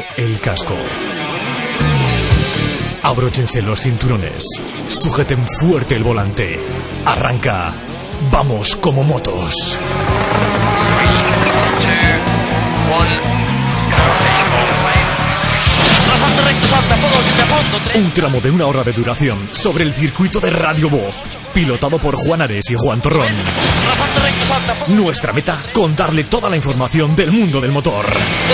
Pónganse el casco. Abróchense los cinturones. Sujeten fuerte el volante. Arranca. Vamos como motos. Un tramo de 1 hora de duración sobre el circuito de Radio Voz, pilotado por Juan Ares y Juan Torrón. Nuestra meta, contarle toda la información del mundo del motor.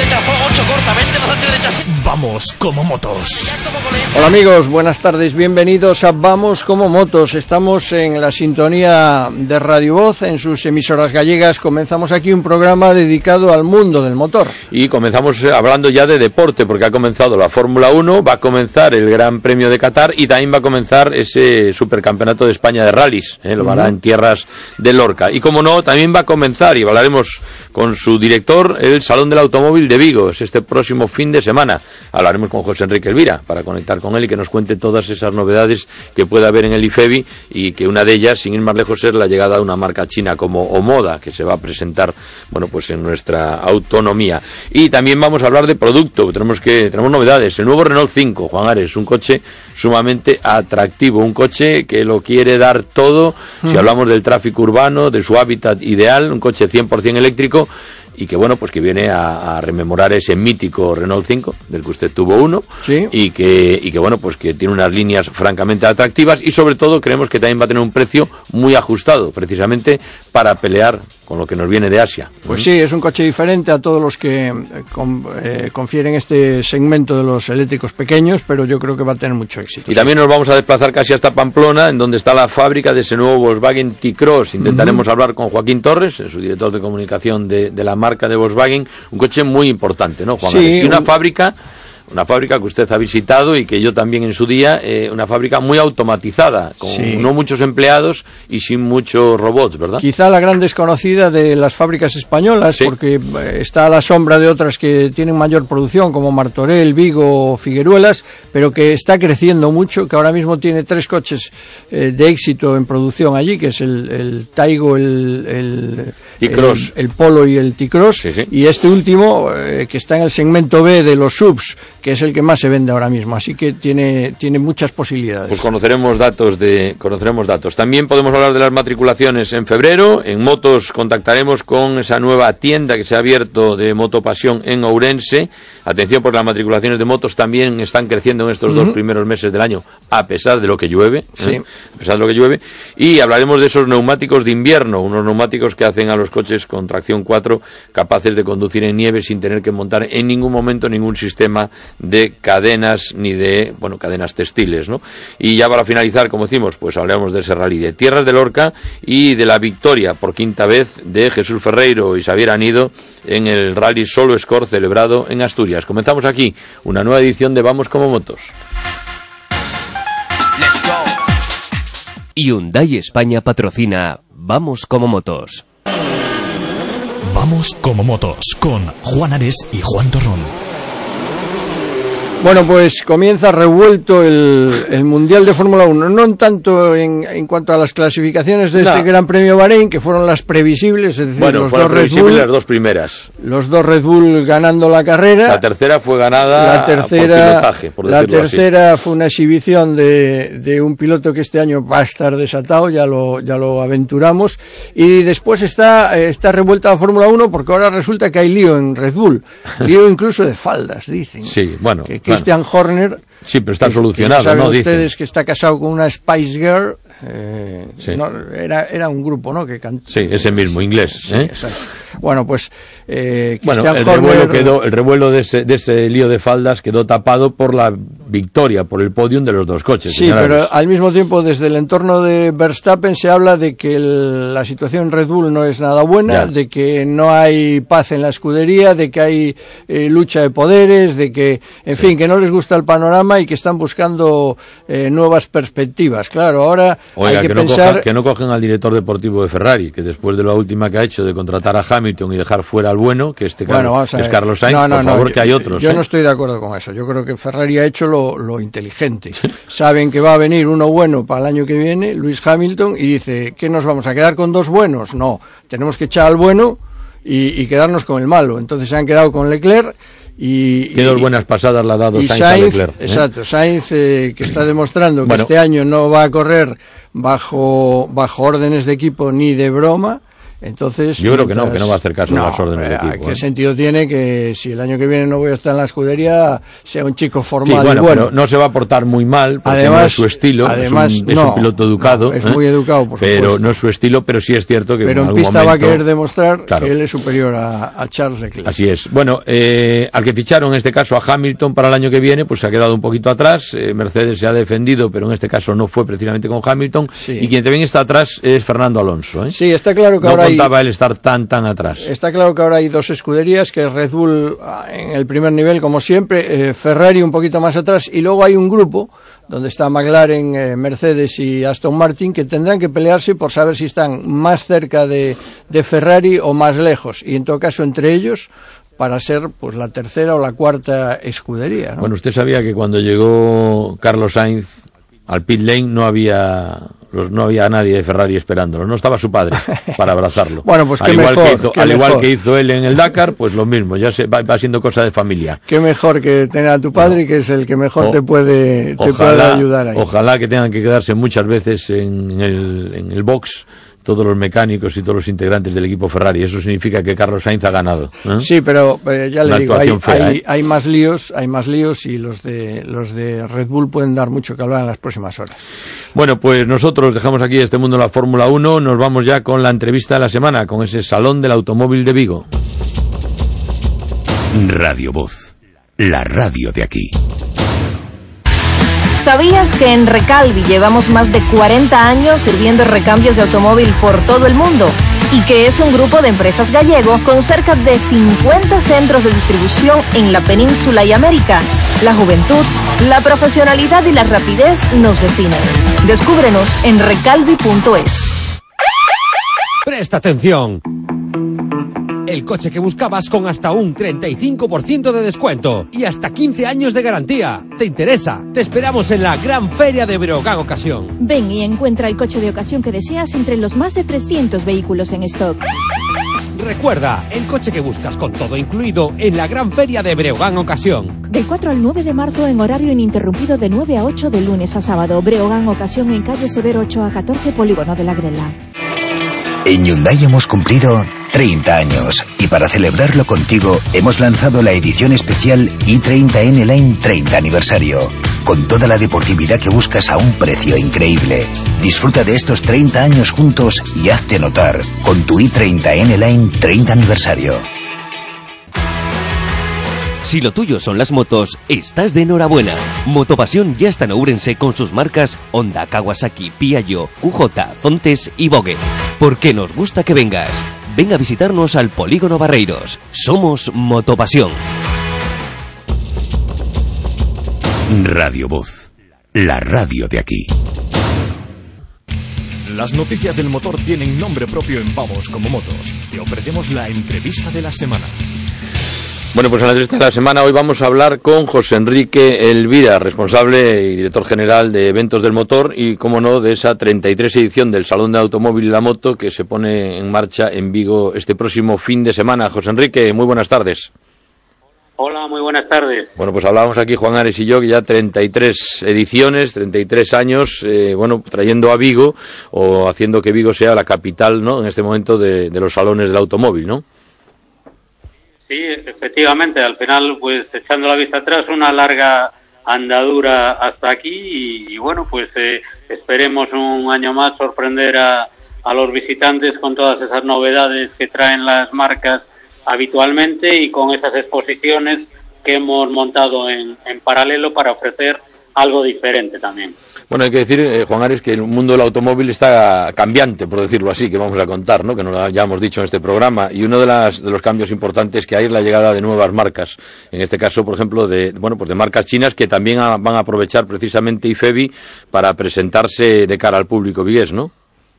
Vamos como motos. Hola amigos, buenas tardes, bienvenidos a Vamos como motos. Estamos en la sintonía de Radio Voz, en sus emisoras gallegas. Comenzamos aquí un programa dedicado al mundo del motor. Y comenzamos hablando ya de deporte, porque ha comenzado la Fórmula 1, va a comenzar el Gran Premio de Qatar y también va a comenzar ese Supercampeonato de España de rallies, lo hará en tierras de Lorca. Y como no, también va a comenzar, y hablaremos con su director, el Salón del Automóvil de Vigo, es este próximo fin de semana. Hablaremos con José Enrique Elvira para conectar con él y que nos cuente todas esas novedades que pueda haber en el IFEBI, y que una de ellas, sin ir más lejos, es la llegada de una marca china como Omoda, que se va a presentar, bueno, pues en nuestra autonomía. Y también vamos a hablar de producto, tenemos novedades, el nuevo Renault 5, Juan Ares, un coche sumamente atractivo, un coche que lo quiere dar todo, si hablamos del tráfico urbano, de su hábitat ideal, un coche 100% eléctrico, y que bueno, pues que viene a rememorar ese mítico Renault 5, del que usted tuvo uno, sí. y que bueno, pues que tiene unas líneas francamente atractivas, y sobre todo creemos que también va a tener un precio muy ajustado, precisamente para pelear con lo que nos viene de Asia. Pues sí, es un coche diferente a todos los que confieren este segmento de los eléctricos pequeños, pero yo creo que va a tener mucho éxito. Y también nos vamos a desplazar casi hasta Pamplona, en donde está la fábrica de ese nuevo Volkswagen T-Cross. Intentaremos hablar con Joaquín Torres, su director de comunicación de la marca de Volkswagen, un coche muy importante, ¿no, Juan? Sí, y una fábrica que usted ha visitado y que yo también en su día, una fábrica muy automatizada, con no muchos empleados y sin muchos robots, ¿verdad? Quizá la gran desconocida de las fábricas españolas, porque está a la sombra de otras que tienen mayor producción, como Martorell, Vigo, Figueruelas, pero que está creciendo mucho, que ahora mismo tiene 3 coches de éxito en producción allí, que es el Taigo, el Polo y el T-Cross, y este último, que está en el segmento B de los subs, que es el que más se vende ahora mismo, así que tiene muchas posibilidades. Pues conoceremos datos. También podemos hablar de las matriculaciones en febrero. En motos contactaremos con esa nueva tienda que se ha abierto de Motopasión en Ourense. Atención, porque las matriculaciones de motos también están creciendo en estos 2 primeros meses del año, a pesar de lo que llueve. A pesar de lo que llueve. Y hablaremos de esos neumáticos de invierno, unos neumáticos que hacen a los coches con tracción 4 capaces de conducir en nieve sin tener que montar en ningún momento ningún sistema de cadenas ni de, cadenas textiles, ¿no? Y ya para finalizar, como decimos, pues hablaremos de ese rally de Tierras de Lorca y de la victoria por 5ª vez de Jesús Ferreiro y Xavier Anido en el rally Solo Score celebrado en Asturias. Comenzamos aquí una nueva edición de Vamos como motos. Hyundai España patrocina Vamos como motos. Vamos como motos con Juan Ares y Juan Torrón. Bueno, pues comienza revuelto el Mundial de Fórmula 1, no en tanto en cuanto a las clasificaciones de este Gran Premio Bahrein, que fueron las previsibles, es decir, los dos Red Bull, las 2 primeras. Los 2 Red Bull ganando la carrera. La tercera fue ganada por pilotaje, por decirlo así. La tercera fue una exhibición de un piloto que este año va a estar desatado, ya lo aventuramos. Y después está revuelta la Fórmula 1 porque ahora resulta que hay lío en Red Bull. Lío incluso de faldas, dicen. Sí, bueno. Christian Horner, sí, pero está solucionado, saben ¿no? ustedes Dicen que está casado con una Spice Girl. Era un grupo, ¿no? Que cantó. Sí, ese mismo, inglés. Sí, exacto. Bueno, pues el revuelo de ese lío de faldas quedó tapado por la victoria, por el podium de los 2 coches. Sí, pero al mismo tiempo desde el entorno de Verstappen se habla de que la situación en Red Bull no es nada buena, de que no hay paz en la escudería, de que hay lucha de poderes, de que, en fin, que no les gusta el panorama y que están buscando nuevas perspectivas. Claro, ahora hay que pensar... que no cogen al director deportivo de Ferrari, que después de la última que ha hecho de contratar a Hamilton y dejar fuera al bueno, que es Carlos Sainz, por favor, que hay otros. Yo no estoy de acuerdo con eso. Yo creo que Ferrari ha hecho lo inteligente. Saben que va a venir uno bueno para el año que viene, Lewis Hamilton, y dice, ¿qué nos vamos a quedar con 2 buenos? No, tenemos que echar al bueno y quedarnos con el malo. Entonces se han quedado con Leclerc Qué dos buenas pasadas le ha dado Sainz a Leclerc. Exacto, Sainz que está demostrando que este año no va a correr bajo órdenes de equipo ni de broma. Entonces, yo creo que no va a hacer caso a las órdenes de equipo. ¿Qué sentido tiene que si el año que viene no voy a estar en la escudería, sea un chico formal? Sí, pero no se va a portar muy mal, porque además, no es su estilo, es un piloto educado. Es muy educado, por pero supuesto. No es su estilo, pero sí es cierto que pero en algún pista momento, va a querer demostrar que él es superior a Charles Leclerc. Así es. Bueno, al que ficharon en este caso a Hamilton para el año que viene, pues se ha quedado un poquito atrás. Mercedes se ha defendido, pero en este caso no fue precisamente con Hamilton. Sí. Y quien también está atrás es Fernando Alonso. Sí, está claro que no ahora contaba él estar tan atrás. Está claro que ahora hay dos escuderías, que es Red Bull en el primer nivel, como siempre, Ferrari un poquito más atrás, y luego hay un grupo donde está McLaren, Mercedes y Aston Martin, que tendrán que pelearse por saber si están más cerca de Ferrari o más lejos, y en todo caso entre ellos para ser pues la tercera o la cuarta escudería, ¿no? Bueno, usted sabía que cuando llegó Carlos Sainz al pit lane no había nadie de Ferrari esperándolo, no estaba su padre para abrazarlo. Bueno, pues al igual que hizo él en el Dakar, pues lo mismo, ya va siendo cosa de familia. Qué mejor que tener a tu padre, que es el que mejor te puede ayudar ahí. Ojalá que tengan que quedarse muchas veces en el box todos los mecánicos y todos los integrantes del equipo Ferrari. Eso significa que Carlos Sainz ha ganado. Sí, pero ya le digo, hay más líos y los de Red Bull pueden dar mucho que hablar en las próximas horas. Bueno, pues nosotros dejamos aquí este mundo de la Fórmula 1, nos vamos ya con la entrevista de la semana, con ese Salón del Automóvil de Vigo. Radio Voz, la radio de aquí. ¿Sabías que en Recalvi llevamos más de 40 años sirviendo recambios de automóvil por todo el mundo? Y que es un grupo de empresas gallego con cerca de 50 centros de distribución en la península y América. La juventud, la profesionalidad y la rapidez nos definen. Descúbrenos en recalvi.es. ¡Presta atención! El coche que buscabas con hasta un 35% de descuento y hasta 15 años de garantía. ¿Te interesa? Te esperamos en la Gran Feria de Breogán Ocasión. Ven y encuentra el coche de ocasión que deseas entre los más de 300 vehículos en stock. Recuerda, el coche que buscas con todo incluido en la Gran Feria de Breogán Ocasión. Del 4 al 9 de marzo en horario ininterrumpido de 9 a 8 de lunes a sábado. Breogán Ocasión en calle Severo 8 a 14, Polígono de la Grela. En Hyundai hemos cumplido 30 años y para celebrarlo contigo hemos lanzado la edición especial i30 N-Line 30 aniversario. Con toda la deportividad que buscas a un precio increíble. Disfruta de estos 30 años juntos y hazte notar con tu i30 N-Line 30 aniversario. Si lo tuyo son las motos, estás de enhorabuena. Motopasión ya está en Ourense con sus marcas Honda, Kawasaki, Piaggio, QJ, Zontes y Vogue. Porque nos gusta que vengas. Ven a visitarnos al Polígono Barreiros. Somos Motopasión. Radio Voz, la radio de aquí. Las noticias del motor tienen nombre propio en Vamos como Motos. Te ofrecemos la entrevista de la semana. Bueno, pues en la entrevista de la semana hoy vamos a hablar con José Enrique Elvira, responsable y director general de eventos del motor y, como no, de esa 33 edición del Salón de Automóvil y la Moto que se pone en marcha en Vigo este próximo fin de semana. José Enrique, muy buenas tardes. Hola, muy buenas tardes. Bueno, pues hablábamos aquí Juan Ares y yo que ya 33 ediciones, 33 años, trayendo a Vigo o haciendo que Vigo sea la capital, ¿no?, en este momento de los salones del automóvil, ¿no? Sí, efectivamente, al final, pues echando la vista atrás, una larga andadura hasta aquí y bueno, pues esperemos un año más sorprender a los visitantes con todas esas novedades que traen las marcas habitualmente y con esas exposiciones que hemos montado en paralelo para ofrecer algo diferente también. Bueno, hay que decir, Juan Ares, que el mundo del automóvil está cambiante, por decirlo así, que vamos a contar, ¿no?, que nos lo ya hemos dicho en este programa, y uno de los cambios importantes que hay es la llegada de nuevas marcas, en este caso, por ejemplo, de marcas chinas que también van a aprovechar precisamente IFEBI para presentarse de cara al público vigués, ¿no?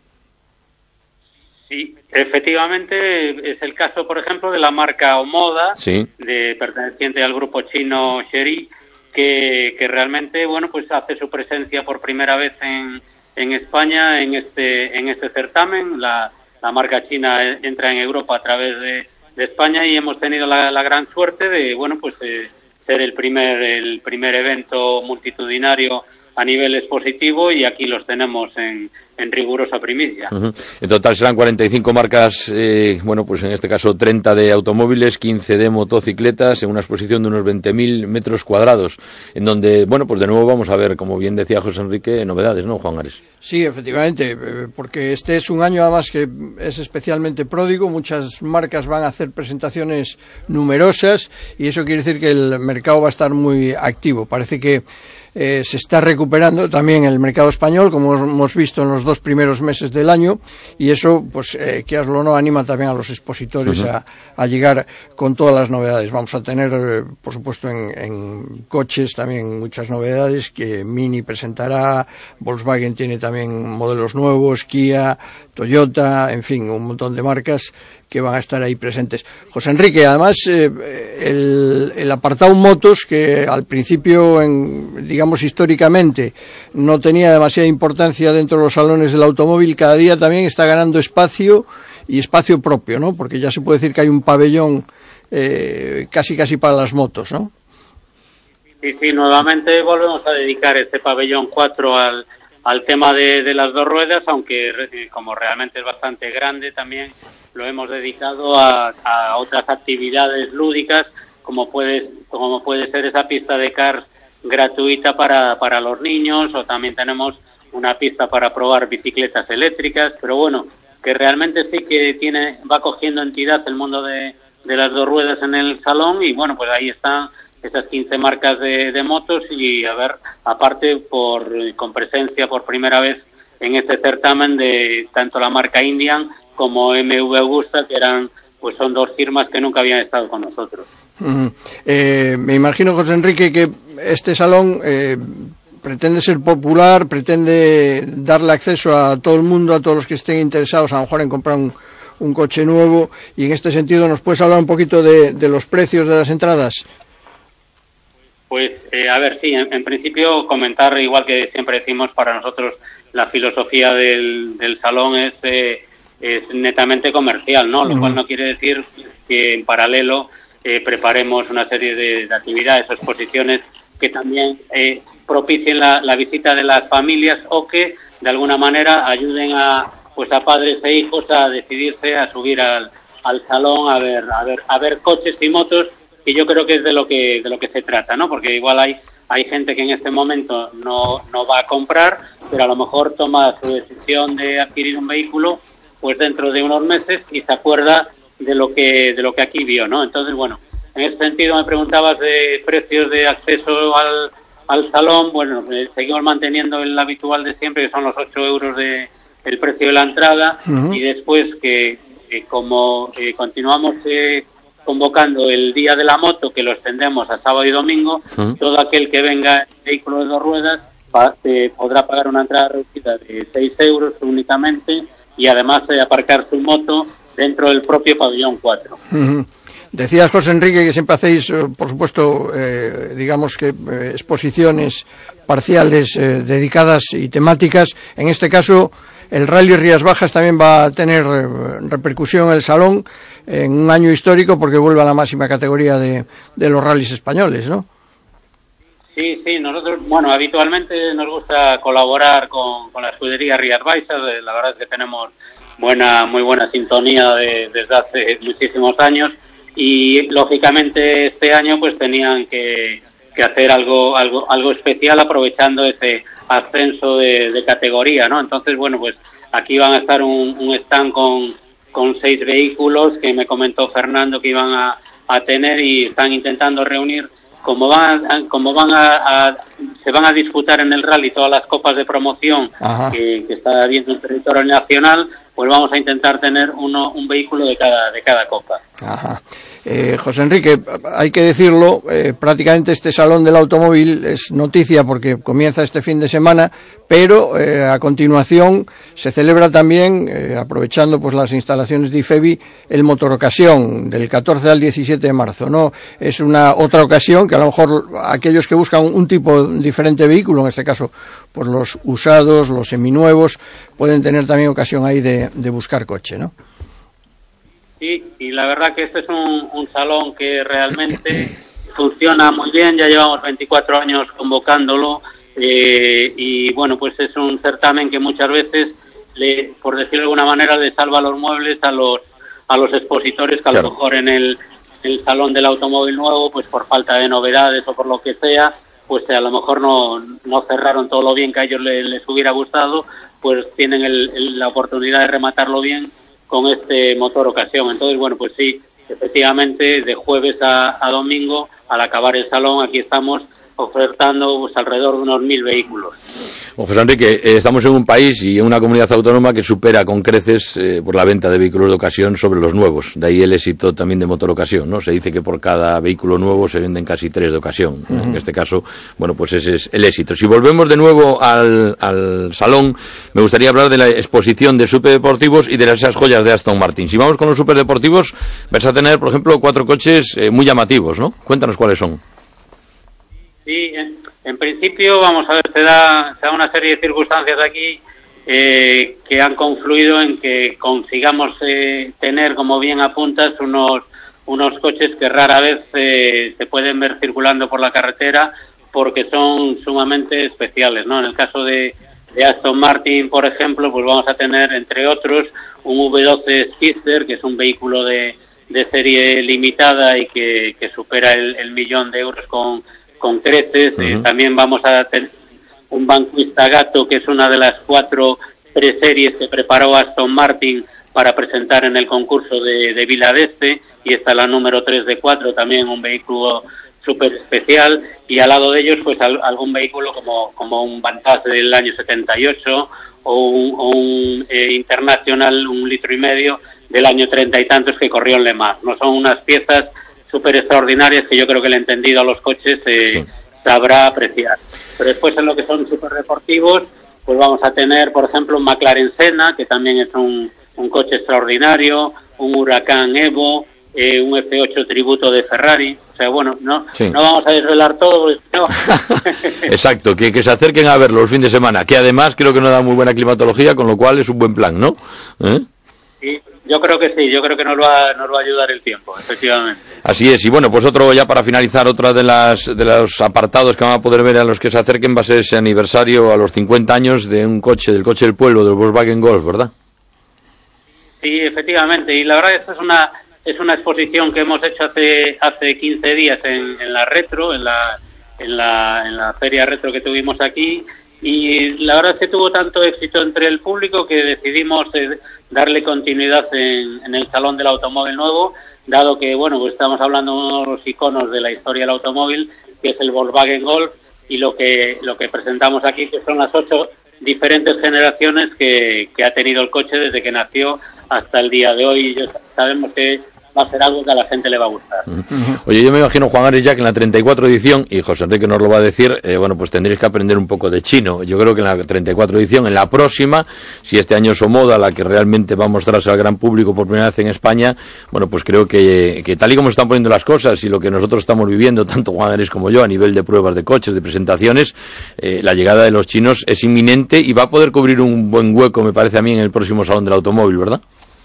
Sí, efectivamente, es el caso, por ejemplo, de la marca Omoda, sí, perteneciente al grupo chino Chery, que realmente, bueno, pues hace su presencia por primera vez en España en este certamen. La marca china entra en Europa a través de España, y hemos tenido la gran suerte de, bueno, pues ser el primer evento multitudinario a nivel expositivo, y aquí los tenemos en rigurosa primicia. En total serán 45 marcas, bueno, pues en este caso 30 de automóviles, 15 de motocicletas, en una exposición de unos 20.000 metros cuadrados, en donde, bueno, pues de nuevo vamos a ver, como bien decía José Enrique, novedades, ¿no, Juan Ares? Sí, efectivamente, porque este es un año además que es especialmente pródigo, muchas marcas van a hacer presentaciones numerosas, y eso quiere decir que el mercado va a estar muy activo. Parece que se está recuperando también el mercado español, como hemos visto en los 2 primeros meses del año, y eso, pues, que lo no anima también a los expositores a llegar con todas las novedades. Vamos a tener, por supuesto, en coches también muchas novedades que Mini presentará, Volkswagen tiene también modelos nuevos, Kia, Toyota, en fin, un montón de marcas que van a estar ahí presentes. José Enrique, además, el apartado motos, que al principio, digamos históricamente, no tenía demasiada importancia dentro de los salones del automóvil, cada día también está ganando espacio, y espacio propio, ¿no? Porque ya se puede decir que hay un pabellón casi para las motos, ¿no? Sí, nuevamente volvemos a dedicar este pabellón 4 al tema de las 2 ruedas, aunque como realmente es bastante grande, también lo hemos dedicado a otras actividades lúdicas, como puede ser esa pista de karts gratuita para los niños, o también tenemos una pista para probar bicicletas eléctricas, pero bueno, que realmente sí que va cogiendo entidad el mundo de las 2 ruedas en el salón, y bueno, pues ahí están esas 15 marcas de motos, y a ver, aparte con presencia por primera vez en este certamen de tanto la marca Indian como MV Agusta, que son 2 firmas que nunca habían estado con nosotros. Me imagino, José Enrique, que este salón pretende ser popular, pretende darle acceso a todo el mundo, a todos los que estén interesados a lo mejor en comprar un coche nuevo, y en este sentido, ¿nos puedes hablar un poquito de los precios de las entradas? Pues, a ver, sí, en principio comentar, igual que siempre decimos, para nosotros la filosofía del salón es netamente comercial, ¿no? Lo cual no quiere decir que en paralelo preparemos una serie de actividades o exposiciones que también propicien la visita de las familias, o que de alguna manera ayuden a padres e hijos a decidirse a subir al salón a ver coches y motos, que yo creo que es de lo que se trata, ¿no? Porque igual hay gente que en este momento no va a comprar, pero a lo mejor toma su decisión de adquirir un vehículo pues dentro de unos meses, y se acuerda de lo que aquí vio, ¿no? Entonces, bueno, en ese sentido me preguntabas de precios de acceso al salón. Bueno, seguimos manteniendo el habitual de siempre, que son los 8 euros el precio de la entrada, y después que como continuamos convocando el Día de la Moto, que lo extendemos a sábado y domingo, todo aquel que venga en vehículo de 2 ruedas podrá pagar una entrada reducida de 6 euros únicamente, y además aparcar su moto dentro del propio pabellón 4. Decías, José Enrique, que siempre hacéis, por supuesto, digamos que exposiciones parciales dedicadas y temáticas. En este caso, el Rally Rías Bajas también va a tener repercusión en el salón en un año histórico, porque vuelve a la máxima categoría de los rallies españoles, ¿no? Sí, nosotros, bueno, habitualmente nos gusta colaborar con la escudería Rías Baixas. La verdad es que tenemos muy buena sintonía desde hace muchísimos años, y lógicamente este año pues tenían que hacer algo especial, aprovechando ese ascenso de categoría, ¿no? Entonces, bueno, pues aquí van a estar un stand con 6 vehículos que me comentó Fernando que iban a tener, y están intentando reunir, se van a disputar en el rally todas las copas de promoción que está habiendo en el territorio nacional, pues vamos a intentar tener un vehículo de cada copa. Ajá. José Enrique, hay que decirlo, prácticamente este Salón del Automóvil es noticia porque comienza este fin de semana, pero a continuación se celebra también, aprovechando pues las instalaciones de IFEBI, el Motor Ocasión del 14 al 17 de marzo, ¿no? Es una otra ocasión que a lo mejor aquellos que buscan un tipo diferente de vehículo, en este caso pues los usados, los seminuevos, pueden tener también ocasión ahí de buscar coche, ¿no? Sí, y la verdad que este es un salón que realmente funciona muy bien, ya llevamos 24 años convocándolo, y bueno, pues es un certamen que muchas veces, por decirlo de alguna manera, le salva los muebles a los expositores que a lo mejor en el salón del automóvil nuevo, pues por falta de novedades o por lo que sea, pues a lo mejor no cerraron todo lo bien que a ellos les hubiera gustado, pues tienen la oportunidad de rematarlo bien con este motor ocasión. Entonces, bueno, pues sí, efectivamente, de jueves a domingo, al acabar el salón, aquí estamos ofertando pues alrededor de unos 1.000 vehículos. Bueno, José Enrique, estamos en un país y en una comunidad autónoma que supera con creces por la venta de vehículos de ocasión sobre los nuevos. De ahí el éxito también de motor ocasión, ¿no? Se dice que por cada vehículo nuevo se venden casi 3 de ocasión. En este caso, bueno, pues ese es el éxito. Si volvemos de nuevo al salón, me gustaría hablar de la exposición de superdeportivos y de esas joyas de Aston Martin. Si vamos con los superdeportivos, vas a tener, por ejemplo, 4 coches muy llamativos, ¿no? Cuéntanos cuáles son. Sí, en principio, vamos a ver, se da una serie de circunstancias aquí que han confluido en que consigamos tener, como bien apuntas, unos coches que rara vez se pueden ver circulando por la carretera porque son sumamente especiales, ¿no? En el caso de Aston Martin, por ejemplo, pues vamos a tener, entre otros, un V12 Speedster, que es un vehículo de serie limitada y que supera el 1.000.000 de euros con creces. También vamos a tener un Vanquista Gato, que es una de las 4 preseries que preparó Aston Martin para presentar en el concurso de Vila d'Este, y esta es la número 3 de 4, también un vehículo súper especial, y al lado de ellos pues algún vehículo como un Vantage del año 78 o un International 1,5 litros del año 30 y tantos que corrió en Le Mans. No son unas piezas súper extraordinarias que yo creo que el entendido a los coches sabrá apreciar. Pero después, en lo que son súper deportivos, pues vamos a tener, por ejemplo, un McLaren Senna, que también es un coche extraordinario, un Huracán Evo, un F8 tributo de Ferrari. O sea, bueno, no vamos a desvelar todo. No. Exacto, que se acerquen a verlo el fin de semana, que además creo que no da muy buena climatología, con lo cual es un buen plan, ¿no? Sí. Yo creo que sí, yo creo que nos va a ayudar el tiempo, efectivamente. Así es, y bueno, pues otro, ya para finalizar, otra de los apartados que van a poder ver a los que se acerquen va a ser ese aniversario a los 50 años del coche del pueblo, del Volkswagen Golf, ¿verdad? Sí, efectivamente, y la verdad es que es una exposición que hemos hecho hace 15 días en la Retro, en la feria Retro que tuvimos aquí, y la verdad es que tuvo tanto éxito entre el público que decidimos darle continuidad en el Salón del Automóvil Nuevo, dado que, bueno, pues estamos hablando de uno de los iconos de la historia del automóvil, que es el Volkswagen Golf, y lo que presentamos aquí, que son las 8 diferentes generaciones que ha tenido el coche desde que nació hasta el día de hoy. Y sabemos que va a ser algo que a la gente le va a gustar. Oye, yo me imagino, Juan Ares, ya que en la 34 edición, y José Enrique nos lo va a decir, bueno, pues tendréis que aprender un poco de chino. Yo creo que en la 34 edición, en la próxima, si este año es Omoda la que realmente va a mostrarse al gran público por primera vez en España, bueno, pues creo que tal y como se están poniendo las cosas y lo que nosotros estamos viviendo, tanto Juan Ares como yo, a nivel de pruebas de coches, de presentaciones, la llegada de los chinos es inminente y va a poder cubrir un buen hueco, me parece a mí, en el próximo Salón del Automóvil, ¿verdad?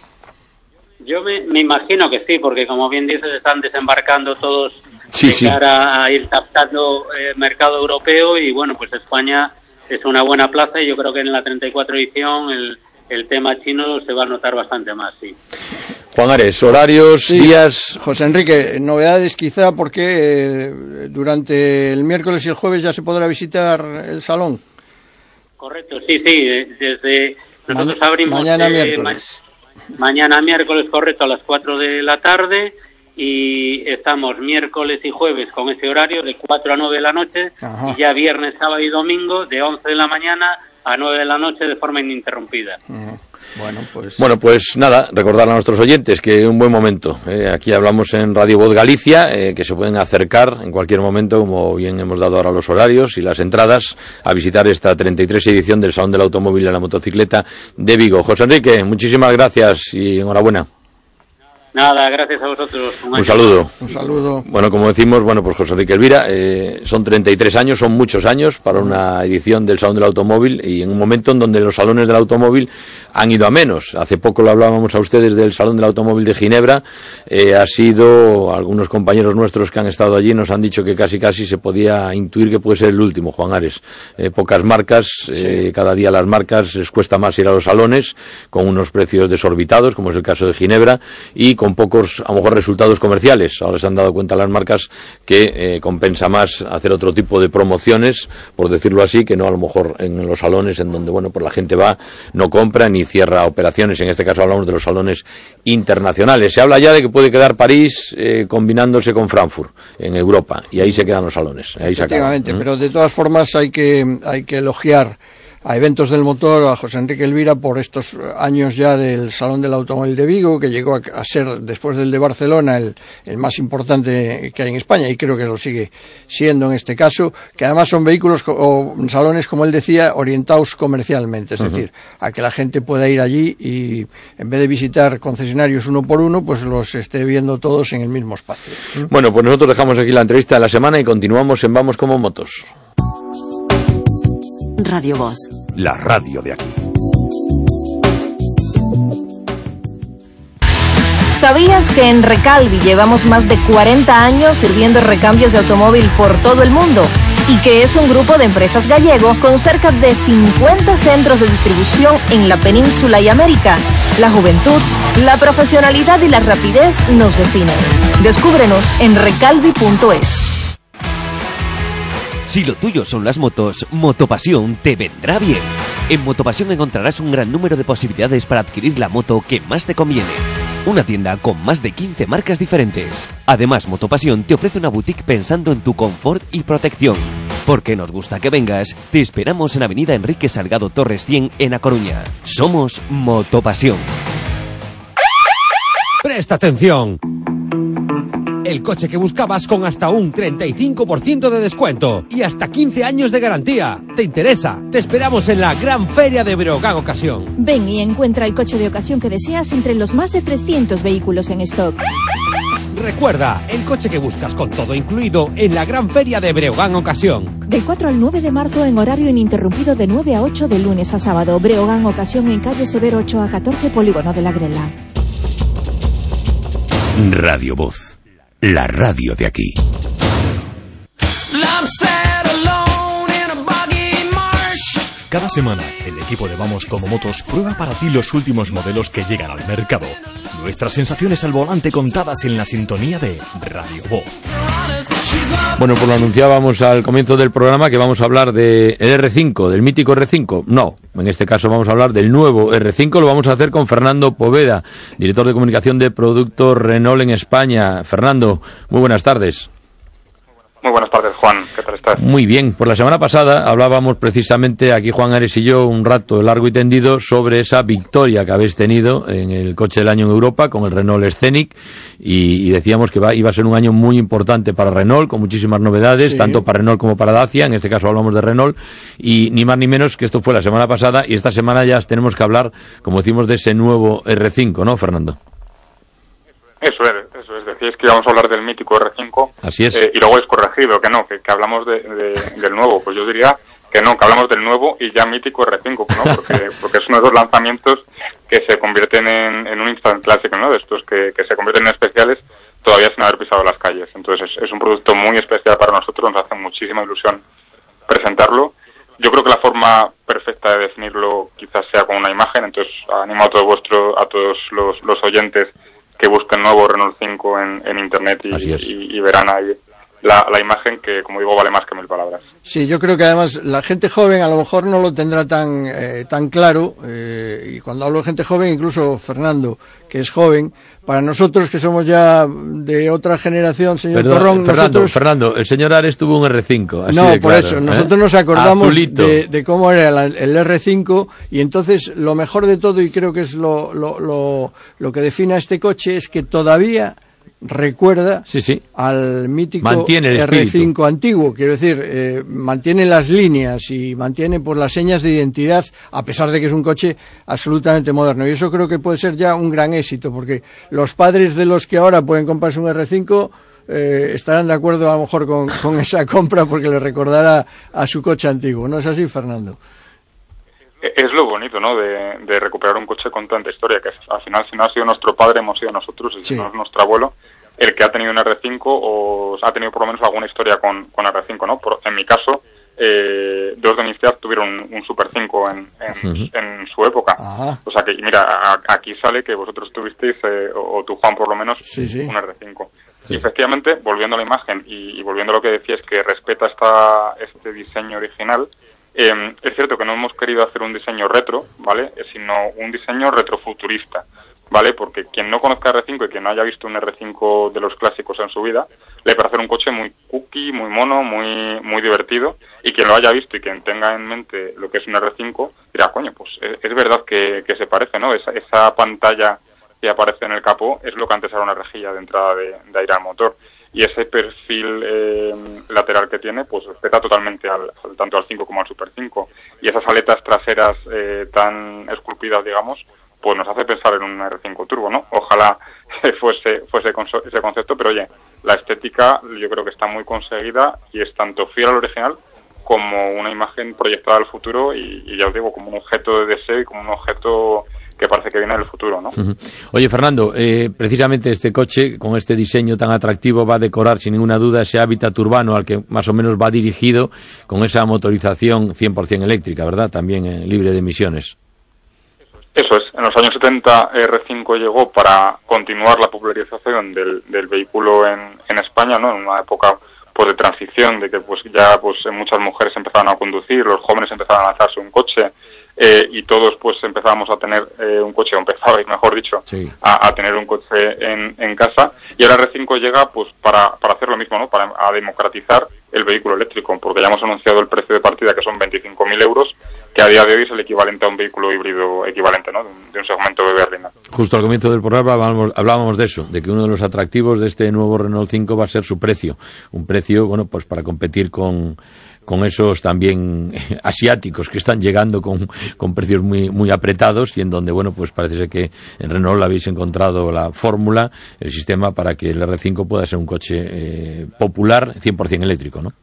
Yo me imagino que sí, porque como bien dices, están desembarcando todos de cara a ir captando el mercado europeo, y bueno, pues España es una buena plaza, y yo creo que en la 34 edición el tema chino se va a notar bastante más, sí. Juan Ares, horarios, días... José Enrique, novedades quizá porque durante el miércoles y el jueves ya se podrá visitar el salón. Correcto, sí, desde... Nosotros abrimos... Mañana miércoles. Mañana miércoles, correcto, a las 4 de la tarde, y estamos miércoles y jueves con ese horario de 4 a 9 de la noche. Ajá. Y ya viernes, sábado y domingo de 11 de la mañana a 9 de la noche de forma ininterrumpida. Ajá. Bueno, pues nada, recordar a nuestros oyentes que un buen momento. Aquí hablamos en Radio Voz Galicia, que se pueden acercar en cualquier momento, como bien hemos dado ahora los horarios y las entradas, a visitar esta 33 edición del Salón del Automóvil y la Motocicleta de Vigo. José Enrique, muchísimas gracias y enhorabuena. Nada, gracias a vosotros. Un saludo. Un saludo. Bueno, como decimos, pues José Enrique Elvira, son 33 años, son muchos años para una edición del Salón del Automóvil, y en un momento en donde los salones del automóvil han ido a menos. Hace poco lo hablábamos a ustedes del Salón del Automóvil de Ginebra. Ha sido, algunos compañeros nuestros que han estado allí nos han dicho que casi se podía intuir que puede ser el último, Juan Ares. Pocas marcas, sí. Cada día las marcas les cuesta más ir a los salones, con unos precios desorbitados, como es el caso de Ginebra, y con pocos, a lo mejor, resultados comerciales. Ahora se han dado cuenta las marcas que compensa más hacer otro tipo de promociones, por decirlo así, que no a lo mejor en los salones en donde, pues la gente va, no compra ni cierra operaciones. En este caso hablamos de los salones internacionales. Se habla ya de que puede quedar París combinándose con Frankfurt en Europa, y ahí se quedan los salones. Ahí efectivamente, pero de todas formas hay que elogiar a Eventos del Motor, a José Enrique Elvira, por estos años ya del Salón del Automóvil de Vigo, que llegó a ser, después del de Barcelona, el más importante que hay en España, y creo que lo sigue siendo en este caso, que además son vehículos o salones, como él decía, orientados comercialmente, es decir, a que la gente pueda ir allí y, en vez de visitar concesionarios uno por uno, pues los esté viendo todos en el mismo espacio. Bueno, pues nosotros dejamos aquí la entrevista de la semana y continuamos en Vamos como Motos. Radio Voz. La radio de aquí. ¿Sabías que en Recalvi llevamos más de 40 años sirviendo recambios de automóvil por todo el mundo? Y que es un grupo de empresas gallego con cerca de 50 centros de distribución en la península y América. La juventud, la profesionalidad y la rapidez nos definen. Descúbrenos en recalvi.es. Si lo tuyo son las motos, Motopasión te vendrá bien. En Motopasión encontrarás un gran número de posibilidades para adquirir la moto que más te conviene. Una tienda con más de 15 marcas diferentes. Además, Motopasión te ofrece una boutique pensando en tu confort y protección. Porque nos gusta que vengas, te esperamos en Avenida Enrique Salgado Torres 100 en A Coruña. Somos Motopasión. ¡Presta atención! El coche que buscabas con hasta un 35% de descuento y hasta 15 años de garantía. ¿Te interesa? Te esperamos en la Gran Feria de Breogán Ocasión. Ven y encuentra el coche de ocasión que deseas entre los más de 300 vehículos en stock. Recuerda, el coche que buscas con todo incluido en la Gran Feria de Breogán Ocasión. Del 4 al 9 de marzo en horario ininterrumpido de 9 a 8 de lunes a sábado. Breogán Ocasión en calle Severo 8 a 14, Polígono de la Grela. Radio Voz. La radio de aquí. Cada semana, el equipo de Vamos como Motos prueba para ti los últimos modelos que llegan al mercado. Nuestras sensaciones al volante contadas en la sintonía de Radio Voz. Bueno, pues lo anunciábamos al comienzo del programa, que vamos a hablar del R5, del mítico R5. No, en este caso vamos a hablar del nuevo R5. Lo vamos a hacer con Fernando Poveda, director de comunicación de Productos Renault en España. Fernando, muy buenas tardes. Muy buenas tardes, Juan. ¿Qué tal estás? Muy bien. Por la semana pasada hablábamos precisamente aquí, Juan Ares y yo, un rato largo y tendido sobre esa victoria que habéis tenido en el coche del año en Europa con el Renault Scenic, y decíamos que iba a ser un año muy importante para Renault, con muchísimas novedades, sí, tanto para Renault como para Dacia. En este caso hablamos de Renault, y ni más ni menos que esto fue la semana pasada, y esta semana ya tenemos que hablar, como decimos, de ese nuevo R5, ¿no, Fernando? Eso es, decíais que íbamos a hablar del mítico R5. Así es. Y luego es corregido, que no, que hablamos del nuevo. Pues yo diría que no, que hablamos del nuevo y ya mítico R5, ¿no? Porque es uno de esos lanzamientos que se convierten en un instant clásico, ¿no? De estos que se convierten en especiales todavía sin haber pisado las calles. Entonces es un producto muy especial para nosotros, nos hace muchísima ilusión presentarlo. Yo creo que la forma perfecta de definirlo quizás sea con una imagen, entonces animo a todos los oyentes que busquen nuevo Renault 5 en internet y verán ahí la imagen que, como digo, vale más que 1000 palabras. Sí, yo creo que además la gente joven a lo mejor no lo tendrá tan claro, y cuando hablo de gente joven, incluso Fernando, que es joven, para nosotros que somos ya de otra generación, señor Torrón... Fernando, el señor Ares tuvo un R5, así no, de claro, por eso, nosotros nos acordamos de cómo era el R5, y entonces lo mejor de todo, y creo que es lo que define a este coche, es que todavía recuerda al mítico R5 antiguo. Quiero decir, mantiene las líneas y mantiene pues las señas de identidad, a pesar de que es un coche absolutamente moderno. Y eso creo que puede ser ya un gran éxito, porque los padres de los que ahora pueden comprarse un R5 estarán de acuerdo a lo mejor con esa compra, porque le recordará a su coche antiguo. ¿No es así, Fernando? Es lo bonito, ¿no?, de recuperar un coche con tanta historia, que al final, si no ha sido nuestro padre, hemos sido nosotros, y si no es nuestro abuelo el que ha tenido un R5 o ha tenido por lo menos alguna historia con R5, ¿no? En mi caso, dos de mis tías tuvieron un Super 5 en su época. O sea que, mira, aquí sale que vosotros tuvisteis, o tú, Juan, por lo menos, un R5. Y efectivamente, volviendo a la imagen y volviendo a lo que decías, que respeta este diseño original, es cierto que no hemos querido hacer un diseño retro, ¿vale?, sino un diseño retrofuturista, ¿vale? Porque quien no conozca R5 y quien no haya visto un R5 de los clásicos en su vida, le parece un coche muy cookie, muy mono, muy divertido, y quien lo haya visto y quien tenga en mente lo que es un R5 dirá, coño, pues es verdad que se parece, ¿no? Esa pantalla que aparece en el capó es lo que antes era una rejilla de entrada de aire al motor. Y ese perfil lateral que tiene, pues respeta totalmente tanto al 5 como al Super 5. Y esas aletas traseras tan esculpidas, digamos, pues nos hace pensar en un R5 Turbo, ¿no? Ojalá fuese ese concepto, pero oye, la estética yo creo que está muy conseguida y es tanto fiel al original como una imagen proyectada al futuro y ya os digo, como un objeto de deseo y como un objeto que parece que viene del futuro, ¿no? Oye, Fernando, precisamente este coche, con este diseño tan atractivo, va a decorar sin ninguna duda ese hábitat urbano al que más o menos va dirigido, con esa motorización 100% eléctrica, ¿verdad? También libre de emisiones. Eso es. En los años 70 R5 llegó para continuar la popularización del vehículo en España, ¿no? En una época pues de transición, de que pues ya pues muchas mujeres empezaron a conducir, los jóvenes empezaron a lanzarse un coche, y todos pues empezábamos a tener un coche, o empezabais, mejor dicho, a tener un coche en casa, y ahora R5 llega pues para hacer lo mismo, ¿no? Para democratizar el vehículo eléctrico, porque ya hemos anunciado el precio de partida, que son 25.000 euros, que a día de hoy es el equivalente a un vehículo híbrido equivalente, ¿no?, de un segmento de berlina. Justo al comienzo del programa hablábamos de eso, de que uno de los atractivos de este nuevo Renault 5 va a ser su precio, un precio, bueno, pues para competir con esos también asiáticos que están llegando con precios muy apretados, y en donde, bueno, pues parece ser que en Renault habéis encontrado la fórmula, el sistema para que el R5 pueda ser un coche popular 100% eléctrico, ¿no?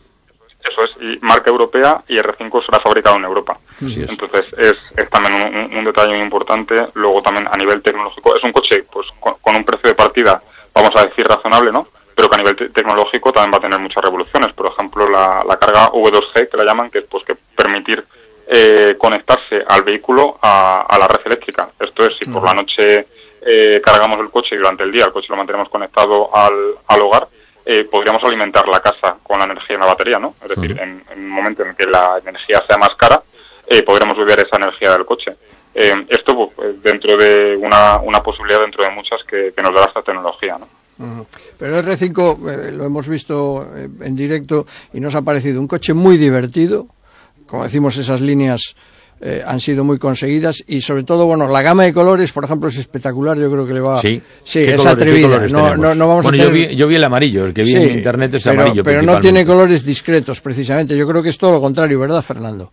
Eso es, y marca europea, y R5 será fabricado en Europa. Entonces es también un detalle muy importante. Luego también a nivel tecnológico es un coche pues con un precio de partida, vamos a decir, razonable, ¿no?, pero que a nivel tecnológico también va a tener muchas revoluciones. Por ejemplo, la carga V2G, que la llaman, que es pues que permitir conectarse al vehículo a la red eléctrica. Esto es, si por la noche cargamos el coche y durante el día el coche lo mantenemos conectado al hogar, podríamos alimentar la casa con la energía en la batería, ¿no? Es decir, en un momento en que la energía sea más cara, podremos beber esa energía del coche. Esto pues, dentro de una posibilidad dentro de muchas que nos dará esta tecnología, ¿no? Pero el R5 lo hemos visto en directo y nos ha parecido un coche muy divertido. Como decimos, esas líneas han sido muy conseguidas, y sobre todo, bueno, la gama de colores, por ejemplo, es espectacular. Yo creo que le va... Sí, es atrevida. No vamos a tener... yo vi el amarillo, el que vi en internet es amarillo. Pero no tiene colores discretos, precisamente. Yo creo que es todo lo contrario, ¿verdad, Fernando?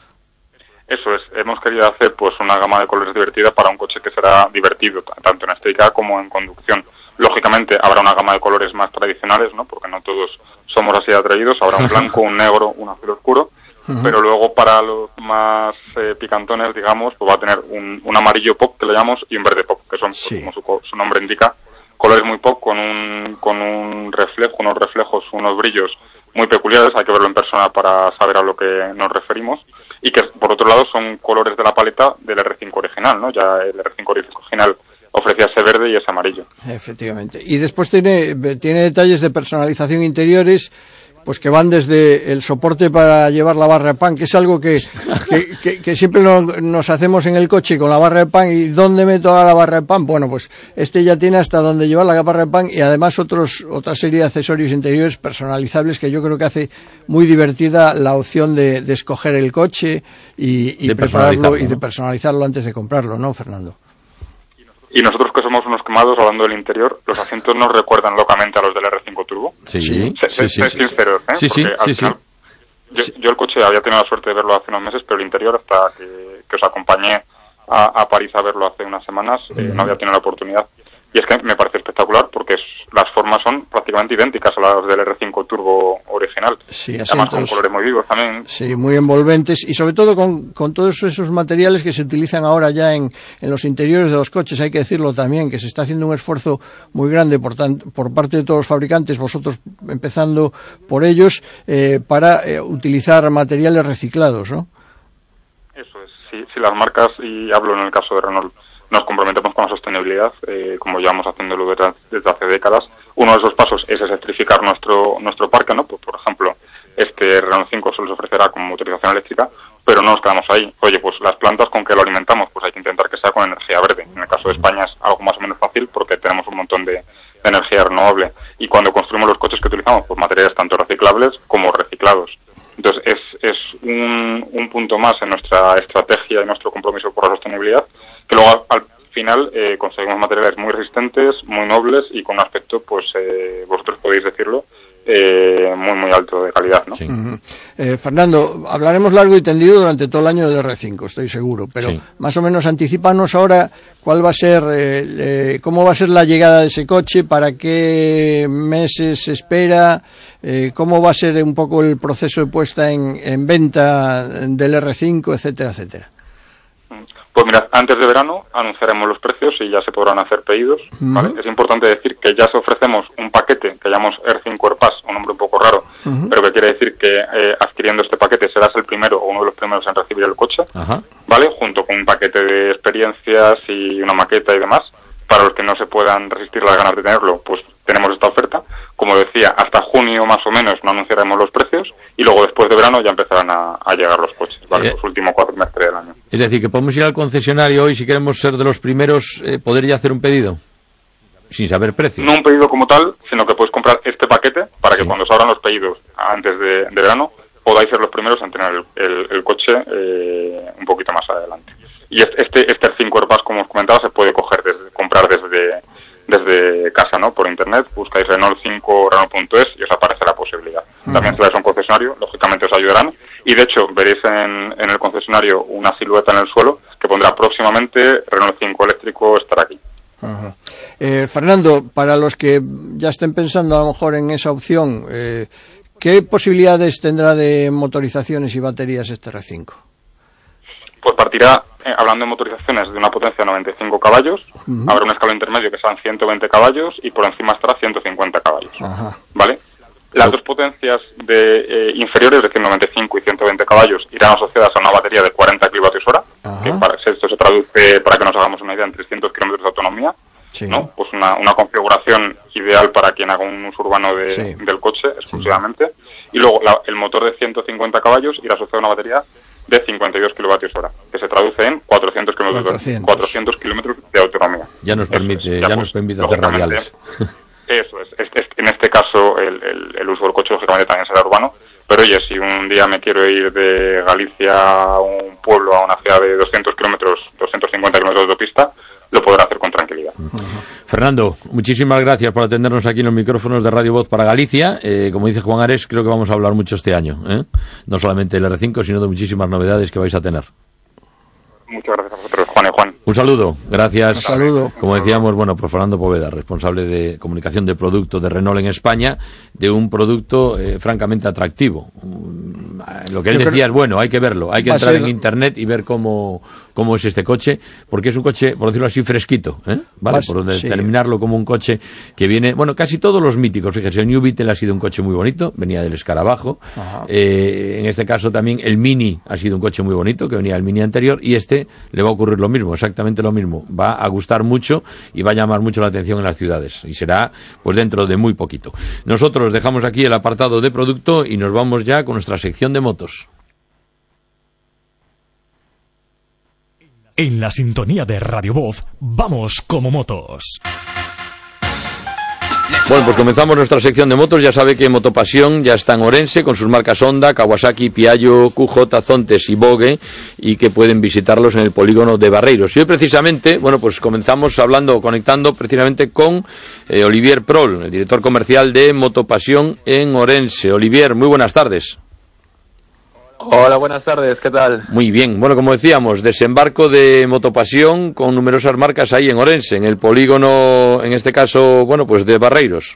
Eso es, hemos querido hacer pues una gama de colores divertida para un coche que será divertido, tanto en estética como en conducción. Lógicamente habrá una gama de colores más tradicionales, ¿no?, porque no todos somos así atrevidos. Habrá un blanco, un negro, un azul oscuro, pero luego para los más picantones, digamos, pues va a tener un amarillo pop, que le llamamos, y un verde pop, que son, pues, como su nombre indica, colores muy pop con un reflejo, unos reflejos, unos brillos muy peculiares. Hay que verlo en persona para saber a lo que nos referimos, y que por otro lado son colores de la paleta del R5 original, ¿no? Ya el R5 original ofrecía ese verde y ese amarillo. Efectivamente. Y después tiene detalles de personalización interiores, pues que van desde el soporte para llevar la barra de pan, que es algo que siempre nos hacemos en el coche con la barra de pan. ¿Y dónde meto la barra de pan? Bueno, pues este ya tiene hasta donde llevar la barra de pan, y además otra serie de accesorios interiores personalizables, que yo creo que hace muy divertida la opción de escoger el coche y prepararlo, y de personalizarlo antes de comprarlo, ¿no, Fernando? Y nosotros que somos unos quemados, hablando del interior, los asientos nos recuerdan locamente a los del R5 Turbo. Sí. Sinceros, ¿eh? Sí. Yo el coche había tenido la suerte de verlo hace unos meses, pero el interior, hasta que os acompañé a París a verlo hace unas semanas, no había tenido la oportunidad. Y es que me parece espectacular porque las formas son prácticamente idénticas a las del R5 Turbo original. Sí, además con colores muy vivos también. Sí, muy envolventes y sobre todo con todos esos materiales que se utilizan ahora ya en los interiores de los coches. Hay que decirlo también, que se está haciendo un esfuerzo muy grande por parte de todos los fabricantes, vosotros empezando por ellos, para utilizar materiales reciclados, ¿no? Eso es. Si las marcas, y hablo en el caso de Renault, nos comprometemos con la sostenibilidad, como llevamos haciéndolo desde hace décadas. Uno de esos pasos es electrificar nuestro parque, ¿no? Pues, por ejemplo, este Renault 5 solo se ofrecerá con motorización eléctrica, pero no nos quedamos ahí. Oye, pues las plantas con que lo alimentamos, pues hay que intentar que sea con energía verde. En el caso de España es algo más o menos fácil porque tenemos un montón de energía renovable. Y cuando construimos los coches que utilizamos, pues materiales tanto reciclables como reciclados. Entonces es un punto más en nuestra estrategia y nuestro compromiso por la sostenibilidad, que luego al final conseguimos materiales muy resistentes, muy nobles y con un aspecto, pues vosotros podéis decirlo, muy alto de calidad, ¿no? Sí. Fernando, hablaremos largo y tendido durante todo el año del R5, estoy seguro, pero más o menos anticípanos ahora cuál va a ser, cómo va a ser la llegada de ese coche, para qué meses se espera, cómo va a ser un poco el proceso de puesta en venta del R5, etcétera, etcétera. Pues mirad, antes de verano anunciaremos los precios y ya se podrán hacer pedidos, ¿vale? Es importante decir que ya ofrecemos un paquete que llamamos R5 AirPass, un nombre un poco raro, pero que quiere decir que adquiriendo este paquete serás el primero o uno de los primeros en recibir el coche, ¿vale? Junto con un paquete de experiencias y una maqueta y demás. Para los que no se puedan resistir las ganas de tenerlo, pues tenemos esta oferta. Como decía, hasta junio más o menos no anunciaremos los precios y luego después de verano ya empezarán a llegar los coches, ¿vale? Los últimos 4 meses del año. Es decir, que podemos ir al concesionario hoy, si queremos ser de los primeros, poder ya hacer un pedido, sin saber precio. No un pedido como tal, sino que puedes comprar este paquete para que cuando se abran los pedidos antes de verano podáis ser los primeros en tener el coche un poquito más adelante. Y este R5 AirPass, como os comentaba, se puede comprar desde casa, ¿no? Por internet, buscáis Renault 5, Renault.es y os aparece la posibilidad. También si vais a un concesionario, lógicamente os ayudarán. Y de hecho, veréis en el concesionario una silueta en el suelo que pondrá próximamente Renault 5 eléctrico estará aquí. Fernando, para los que ya estén pensando a lo mejor en esa opción, ¿qué posibilidades tendrá de motorizaciones y baterías este R5? Pues partirá, hablando de motorizaciones, de una potencia de 95 caballos, habrá un escalón intermedio que sean 120 caballos y por encima estará 150 caballos, ¿vale? Las dos potencias inferiores, es decir, 95 y 120 caballos, irán asociadas a una batería de 40 kWh, que esto se traduce, para que nos hagamos una idea, en 300 km de autonomía, ¿no? Pues una configuración ideal para quien haga un uso urbano del coche exclusivamente. Y luego el motor de 150 caballos irá asociado a una batería de 52 kWh, que se traduce en 400 kilómetros de autonomía. Ya nos permite hacer radiales. Eso es. En este caso el uso del coche lógicamente también será urbano, pero oye, si un día me quiero ir de Galicia a un pueblo, a una ciudad de 250 kilómetros de autopista, lo podrá hacer con tranquilidad. Fernando, muchísimas gracias por atendernos aquí en los micrófonos de Radio Voz para Galicia. Como dice Juan Ares, creo que vamos a hablar mucho este año, no solamente del R5, sino de muchísimas novedades que vais a tener. Muchas gracias a vosotros, Juan y Juan. Un saludo, gracias. Un saludo. Como decíamos, por Fernando Poveda, responsable de comunicación de producto de Renault en España, de un producto francamente atractivo. Lo que él decía es bueno, hay que verlo, hay que entrar en internet y ver cómo es este coche, porque es un coche, por decirlo así, fresquito, ¿vale? Por determinarlo como un coche que viene, casi todos los míticos, fíjese, el New Beetle ha sido un coche muy bonito, venía del escarabajo, en este caso también el Mini ha sido un coche muy bonito, que venía del Mini anterior, y este le va a ocurrir lo mismo, exactamente lo mismo, va a gustar mucho y va a llamar mucho la atención en las ciudades, y será pues dentro de muy poquito. Nosotros dejamos aquí el apartado de producto y nos vamos ya con nuestra sección de motos. En la sintonía de Radio Voz, vamos como motos. Bueno, pues comenzamos nuestra sección de motos. Ya sabe que Motopasión ya está en Orense con sus marcas Honda, Kawasaki, Piaggio, QJ, Zontes y Vogue, y que pueden visitarlos en el polígono de Barreiros. Y hoy precisamente, bueno, pues comenzamos conectando precisamente con Olivier Prol, el director comercial de Motopasión en Orense. Olivier, muy buenas tardes. Hola, buenas tardes, ¿qué tal? Muy bien, bueno, como decíamos, desembarco de Motopasión con numerosas marcas ahí en Orense, en el polígono, en este caso, bueno, pues de Barreiros.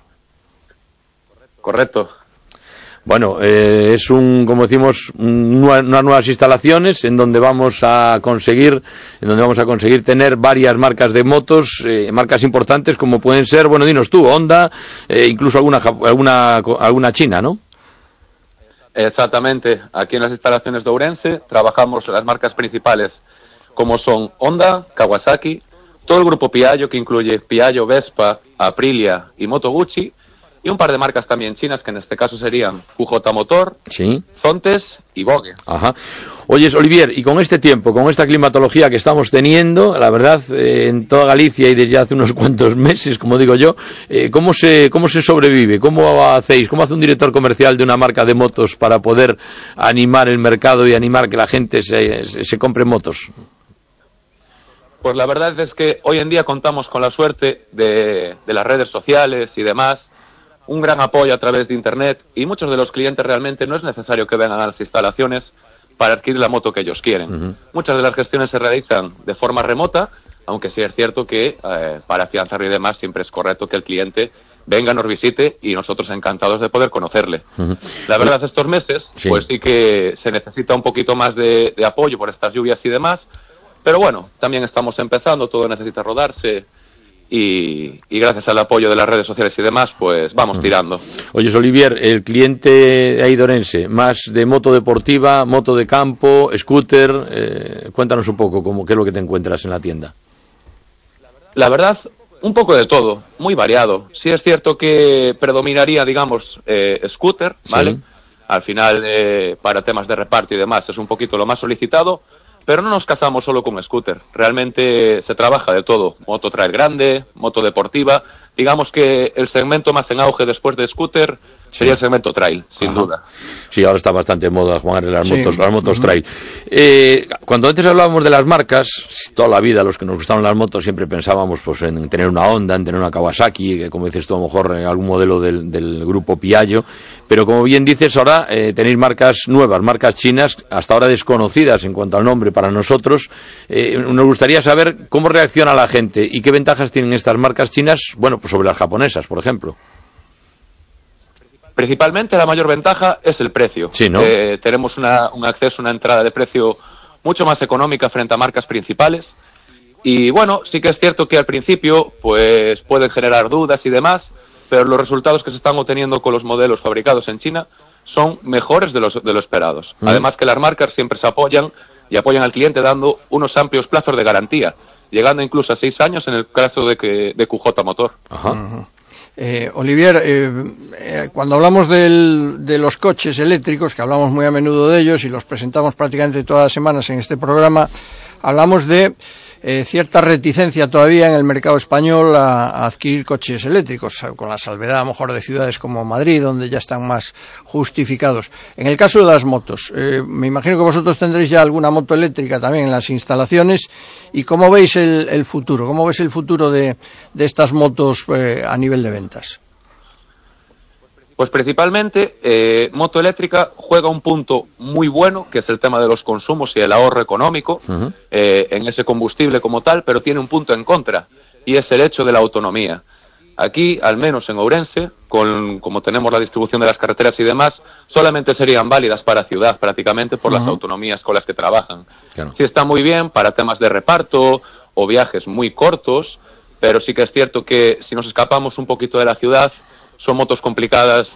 Correcto. Bueno, es como decimos, unas nuevas instalaciones en donde vamos a conseguir tener varias marcas de motos, marcas importantes como pueden ser, bueno, dinos tú, Honda, incluso alguna china, ¿no? Exactamente, aquí en las instalaciones de Ourense trabajamos las marcas principales como son Honda, Kawasaki, todo el grupo Piaggio que incluye Piaggio, Vespa, Aprilia y Moto Guzzi, y un par de marcas también chinas que en este caso serían QJ Motor, sí, Zontes y Vogue. Ajá. Oyes, Olivier, y con este tiempo, con esta climatología que estamos teniendo, la verdad, en toda Galicia y desde hace unos cuantos meses, como digo yo, ¿cómo se sobrevive? ¿Cómo hacéis? ¿Cómo hace un director comercial de una marca de motos para poder animar el mercado y animar que la gente se compre motos? Pues la verdad es que hoy en día contamos con la suerte de las redes sociales y demás, un gran apoyo a través de Internet, y muchos de los clientes realmente no es necesario que vengan a las instalaciones para adquirir la moto que ellos quieren. Uh-huh. Muchas de las gestiones se realizan de forma remota, aunque sí es cierto que para afianzar y demás siempre es correcto que el cliente venga, nos visite y nosotros encantados de poder conocerle. Uh-huh. La verdad, estos meses, sí, pues sí que se necesita un poquito más de apoyo por estas lluvias y demás, pero bueno, también estamos empezando, todo necesita rodarse. Y gracias al apoyo de las redes sociales y demás, pues vamos tirando. Oye, Olivier, el cliente de ahí de Orense, más de moto deportiva, moto de campo, scooter, cuéntanos un poco qué es lo que te encuentras en la tienda. La verdad, un poco de todo, muy variado. Sí es cierto que predominaría, digamos, scooter, ¿vale? Sí. Al final, para temas de reparto y demás, es un poquito lo más solicitado. Pero no nos casamos solo con scooter, realmente se trabaja de todo, moto trail grande, moto deportiva, digamos que el segmento más en auge después de scooter sería el segmento trail, sin duda. Sí, ahora está bastante en moda, Juan, las motos trail. Cuando antes hablábamos de las marcas, toda la vida los que nos gustaban las motos siempre pensábamos pues en tener una Honda, en tener una Kawasaki, que como dices tú a lo mejor en algún modelo del grupo Piaggio, pero como bien dices ahora tenéis marcas nuevas, marcas chinas, hasta ahora desconocidas en cuanto al nombre para nosotros. Nos gustaría saber cómo reacciona la gente y qué ventajas tienen estas marcas chinas, bueno, pues sobre las japonesas, por ejemplo. Principalmente la mayor ventaja es el precio. Sí, ¿no? Tenemos un acceso, una entrada de precio mucho más económica frente a marcas principales. Y bueno, sí que es cierto que al principio pues pueden generar dudas y demás, pero los resultados que se están obteniendo con los modelos fabricados en China son mejores de lo esperados. Además que las marcas siempre se apoyan y apoyan al cliente dando unos amplios plazos de garantía, llegando incluso a 6 años en el caso de QJ Motor. Ajá. Olivier, cuando hablamos de los coches eléctricos, que hablamos muy a menudo de ellos y los presentamos prácticamente todas las semanas en este programa, hablamos de cierta reticencia todavía en el mercado español a adquirir coches eléctricos, con la salvedad a lo mejor de ciudades como Madrid, donde ya están más justificados. En el caso de las motos, me imagino que vosotros tendréis ya alguna moto eléctrica también en las instalaciones. ¿Y cómo veis el futuro? ¿Cómo ves el futuro de estas motos a nivel de ventas? Pues principalmente, moto eléctrica juega un punto muy bueno, que es el tema de los consumos y el ahorro económico en ese combustible como tal, pero tiene un punto en contra, y es el hecho de la autonomía. Aquí, al menos en Ourense, como tenemos la distribución de las carreteras y demás, solamente serían válidas para ciudad prácticamente por las autonomías con las que trabajan. Claro. Sí está muy bien para temas de reparto o viajes muy cortos, pero sí que es cierto que si nos escapamos un poquito de la ciudad, son motos complicadas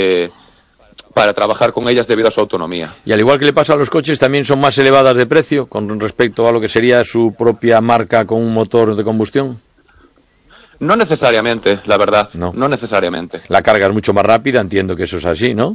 para trabajar con ellas debido a su autonomía. Y al igual que le pasa a los coches, también son más elevadas de precio con respecto a lo que sería su propia marca con un motor de combustión. No necesariamente, la verdad, no necesariamente. La carga es mucho más rápida, entiendo que eso es así, ¿no?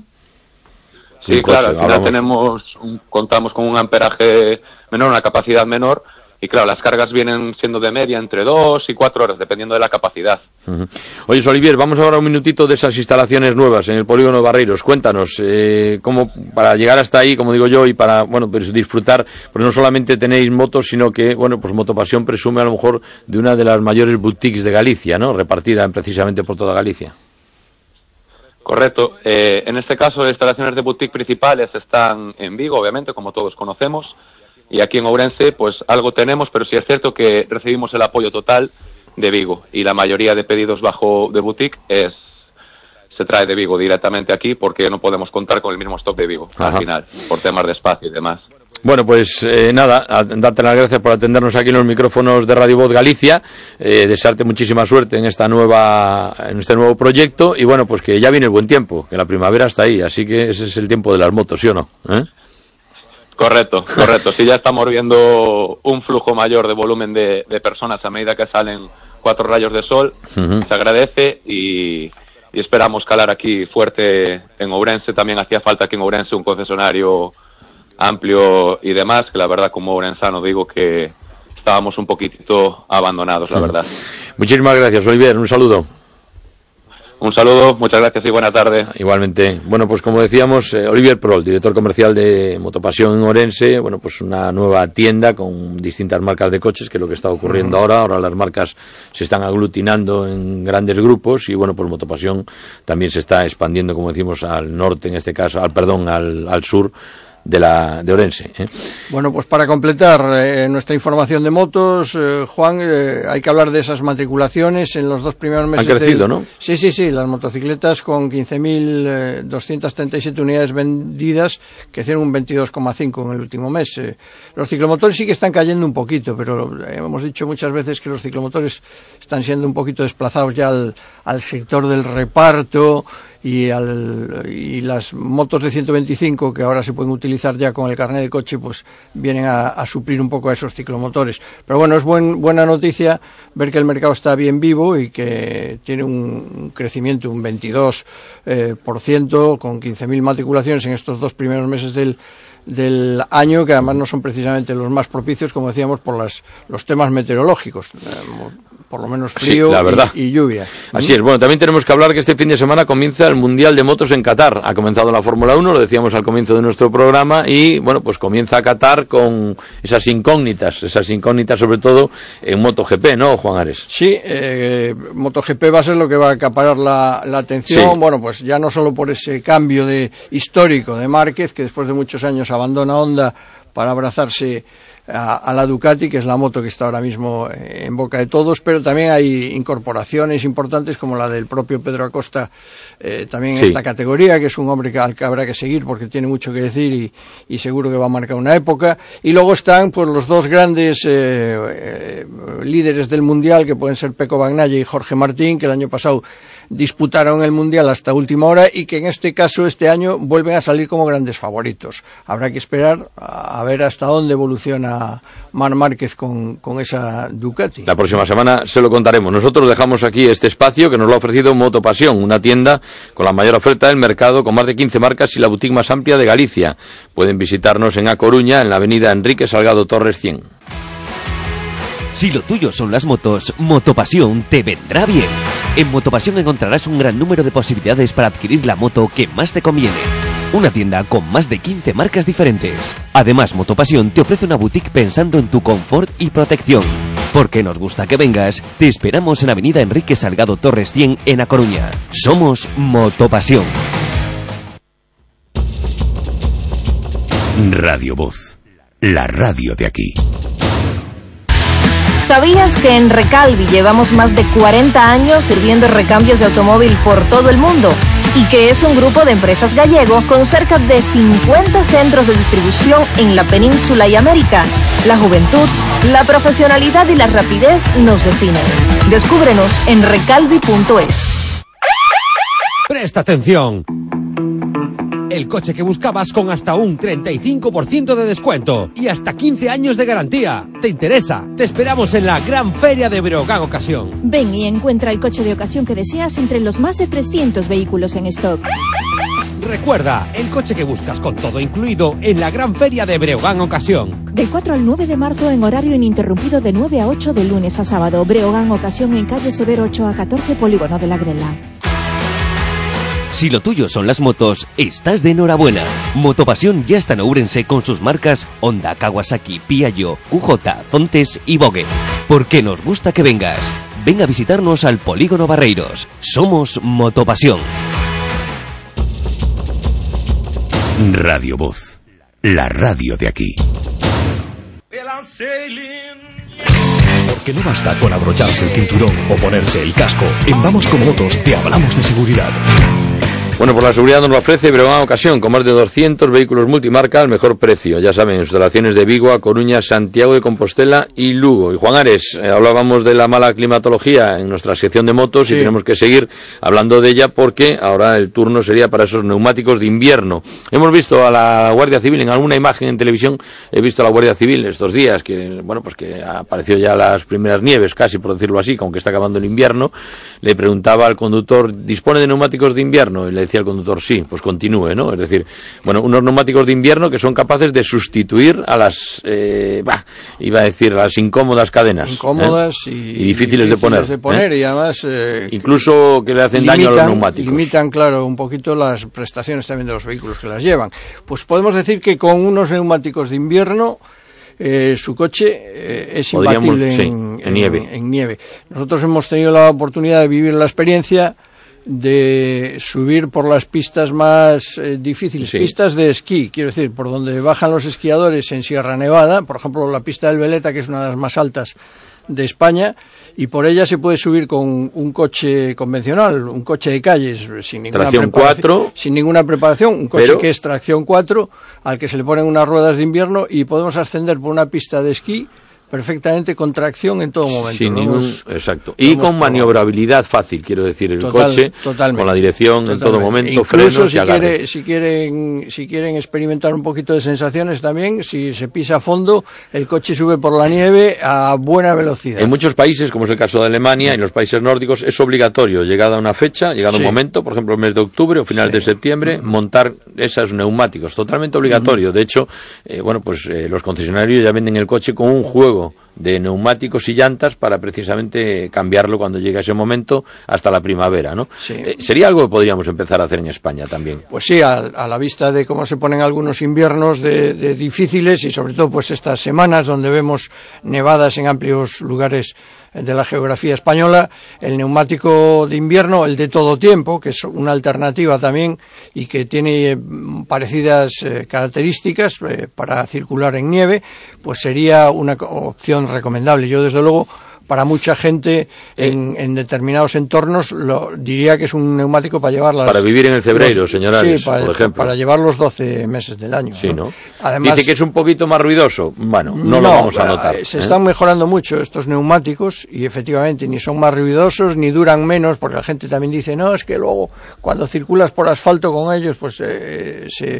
Sí, claro, al final contamos con un amperaje menor, una capacidad menor, y claro, las cargas vienen siendo de media entre 2 y 4 horas, dependiendo de la capacidad. Oye, Olivier, vamos ahora un minutito de esas instalaciones nuevas en el polígono Barreiros. Cuéntanos, cómo para llegar hasta ahí, como digo yo, y para, bueno, pues disfrutar, pues no solamente tenéis motos, sino que, bueno, pues Motopasión presume a lo mejor de una de las mayores boutiques de Galicia, ¿no? Repartida precisamente por toda Galicia. Correcto. En este caso, las instalaciones de boutique principales están en Vigo, obviamente, como todos conocemos, y aquí en Ourense, pues algo tenemos, pero sí es cierto que recibimos el apoyo total de Vigo, y la mayoría de pedidos bajo de boutique se trae de Vigo directamente aquí, porque no podemos contar con el mismo stock de Vigo, al final, por temas de espacio y demás. Bueno, pues nada, darte las gracias por atendernos aquí en los micrófonos de Radio Voz Galicia, desearte muchísima suerte en este nuevo proyecto, y bueno, pues que ya viene el buen tiempo, que la primavera está ahí, así que ese es el tiempo de las motos, ¿sí o no? Correcto. Sí, ya estamos viendo un flujo mayor de volumen de personas a medida que salen 4 rayos de sol. Se agradece y esperamos calar aquí fuerte en Ourense. También hacía falta aquí en Ourense un concesionario amplio y demás, que la verdad como ourensano digo que estábamos un poquitito abandonados, la verdad. Muchísimas gracias, Olivier, un saludo. Un saludo, muchas gracias y buena tarde. Igualmente. Bueno, pues como decíamos, Olivier Prol, director comercial de Motopasión en Ourense, bueno, pues una nueva tienda con distintas marcas de coches, que es lo que está ocurriendo ahora las marcas se están aglutinando en grandes grupos y bueno, pues Motopasión también se está expandiendo, como decimos, al norte, en este caso, al sur de Ourense. Bueno, pues para completar nuestra información de motos, Juan, hay que hablar de esas matriculaciones en los 2 primeros meses. Han crecido, ¿no? Sí, las motocicletas con 15.237 unidades vendidas, crecieron un 22,5 en el último mes. Los ciclomotores sí que están cayendo un poquito, pero hemos dicho muchas veces que los ciclomotores están siendo un poquito desplazados ya al sector del reparto, y las motos de 125 que ahora se pueden utilizar ya con el carnet de coche, pues vienen a suplir un poco a esos ciclomotores. Pero bueno, es buena noticia ver que el mercado está bien vivo y que tiene un crecimiento, un 22%, con 15.000 matriculaciones en estos 2 primeros meses del año, que además no son precisamente los más propicios, como decíamos, por los temas meteorológicos, por lo menos frío, sí, la verdad. Y lluvia. Así es. Bueno, también tenemos que hablar que este fin de semana comienza el Mundial de Motos en Qatar. Ha comenzado la Fórmula 1, lo decíamos al comienzo de nuestro programa, y bueno, pues comienza Qatar con esas incógnitas sobre todo en MotoGP, ¿no, Juan Ares? Sí, MotoGP va a ser lo que va a acaparar la atención, sí. Bueno, pues ya no solo por ese cambio histórico de Márquez, que después de muchos años abandona Honda para abrazarse a la Ducati, que es la moto que está ahora mismo en boca de todos, pero también hay incorporaciones importantes como la del propio Pedro Acosta, también en esta categoría, que es un hombre al que habrá que seguir porque tiene mucho que decir y seguro que va a marcar una época. Y luego están pues los 2 grandes líderes del Mundial, que pueden ser Pecco Bagnaia y Jorge Martín, que el año pasado disputaron el Mundial hasta última hora y que en este caso, este año, vuelven a salir como grandes favoritos. Habrá que esperar a ver hasta dónde evoluciona Marc Márquez con esa Ducati. La próxima semana se lo contaremos. Nosotros dejamos aquí este espacio que nos lo ha ofrecido Motopasión, una tienda con la mayor oferta del mercado, con más de 15 marcas y la boutique más amplia de Galicia. Pueden visitarnos en A Coruña, en la avenida Enrique Salgado Torres 100. Si lo tuyo son las motos, Motopasión te vendrá bien. En Motopasión encontrarás un gran número de posibilidades para adquirir la moto que más te conviene. Una tienda con más de 15 marcas diferentes. Además, Motopasión te ofrece una boutique pensando en tu confort y protección. Porque nos gusta que vengas, te esperamos en avenida Enrique Salgado Torres 100 en A Coruña. Somos Motopasión. Radio Voz, la radio de aquí. ¿Sabías que en Recalvi llevamos más de 40 años sirviendo recambios de automóvil por todo el mundo? Y que es un grupo de empresas gallego con cerca de 50 centros de distribución en la península y América. La juventud, la profesionalidad y la rapidez nos definen. Descúbrenos en recalvi.es. ¡Presta atención! El coche que buscabas con hasta un 35% de descuento y hasta 15 años de garantía. ¿Te interesa? Te esperamos en la Gran Feria de Breogán Ocasión. Ven y encuentra el coche de ocasión que deseas entre los más de 300 vehículos en stock. Recuerda, el coche que buscas con todo incluido en la Gran Feria de Breogán Ocasión. Del 4 al 9 de marzo en horario ininterrumpido de 9 a 8 de lunes a sábado. Breogán Ocasión en calle Severo 8 a 14, Polígono de la Grela. Si lo tuyo son las motos, estás de enhorabuena. Motopasión ya está en Ourense con sus marcas Honda, Kawasaki, Piaggio, QJ, Zontes y Vogue. Porque nos gusta que vengas. Ven a visitarnos al Polígono Barreiros. Somos Motopasión. Radio Voz, la radio de aquí. Porque no basta con abrocharse el cinturón o ponerse el casco. En Vamos con Motos te hablamos de seguridad. Bueno, por la seguridad nos lo ofrece Breogán Ocasión, con más de 200 vehículos multimarca al mejor precio. Ya saben, instalaciones de Vigo, A Coruña, Santiago de Compostela y Lugo. Y Juan Ares, hablábamos de la mala climatología en nuestra sección de motos, sí, y tenemos que seguir hablando de ella porque ahora el turno sería para esos neumáticos de invierno. Hemos visto a la Guardia Civil en alguna imagen en televisión, he visto a la Guardia Civil estos días, que bueno, pues que apareció ya las primeras nieves, casi por decirlo así, aunque está acabando el invierno. Le preguntaba al conductor, ¿dispone de neumáticos de invierno? Y le decía al conductor, sí, pues continúe, ¿no? Es decir, bueno, unos neumáticos de invierno que son capaces de sustituir a las, iba a decir, a las incómodas cadenas. Incómodas y difíciles de poner. Y además... incluso que le hacen daño a los neumáticos. Limitan, claro, un poquito las prestaciones también de los vehículos que las llevan. Pues podemos decir que con unos neumáticos de invierno... su coche es imbatible en nieve. Nosotros hemos tenido la oportunidad de vivir la experiencia de subir por las pistas más difíciles, pistas de esquí, quiero decir, por donde bajan los esquiadores en Sierra Nevada, por ejemplo la pista del Veleta, que es una de las más altas de España, y por ella se puede subir con un coche convencional, un coche de calles, sin ninguna preparación, un coche que es tracción 4, al que se le ponen unas ruedas de invierno, y podemos ascender por una pista de esquí perfectamente con tracción en todo momento. Exacto. Y con maniobrabilidad fácil, quiero decir, el coche, totalmente, con la dirección en todo momento, incluso frenos y agarre. Si quieren experimentar un poquito de sensaciones también, si se pisa a fondo, el coche sube por la nieve a buena velocidad. En muchos países, como es el caso de Alemania, y en los países nórdicos, es obligatorio, llegada una fecha, llegado un momento, por ejemplo el mes de octubre o finales de septiembre, montar esos neumáticos, totalmente obligatorio. De hecho, los concesionarios ya venden el coche con un juego de neumáticos y llantas para precisamente cambiarlo cuando llegue ese momento hasta la primavera, ¿no? Sí. Sería algo que podríamos empezar a hacer en España también. Pues sí, a la vista de cómo se ponen algunos inviernos de difíciles, y sobre todo pues estas semanas donde vemos nevadas en amplios lugares de la geografía española, el neumático de invierno, el de todo tiempo, que es una alternativa también y que tiene parecidas características para circular en nieve, pues sería una opción recomendable. Yo desde luego, para mucha gente en determinados entornos, diría que es un neumático para llevarlas. Para vivir en el Cebreiro, señor Ares, por ejemplo. Para llevar los 12 meses del año. Sí, ¿no? Además, dice que es un poquito más ruidoso. Bueno, no lo vamos a notar. Se están mejorando mucho estos neumáticos y efectivamente ni son más ruidosos ni duran menos, porque la gente también dice, no, es que luego cuando circulas por asfalto con ellos, pues se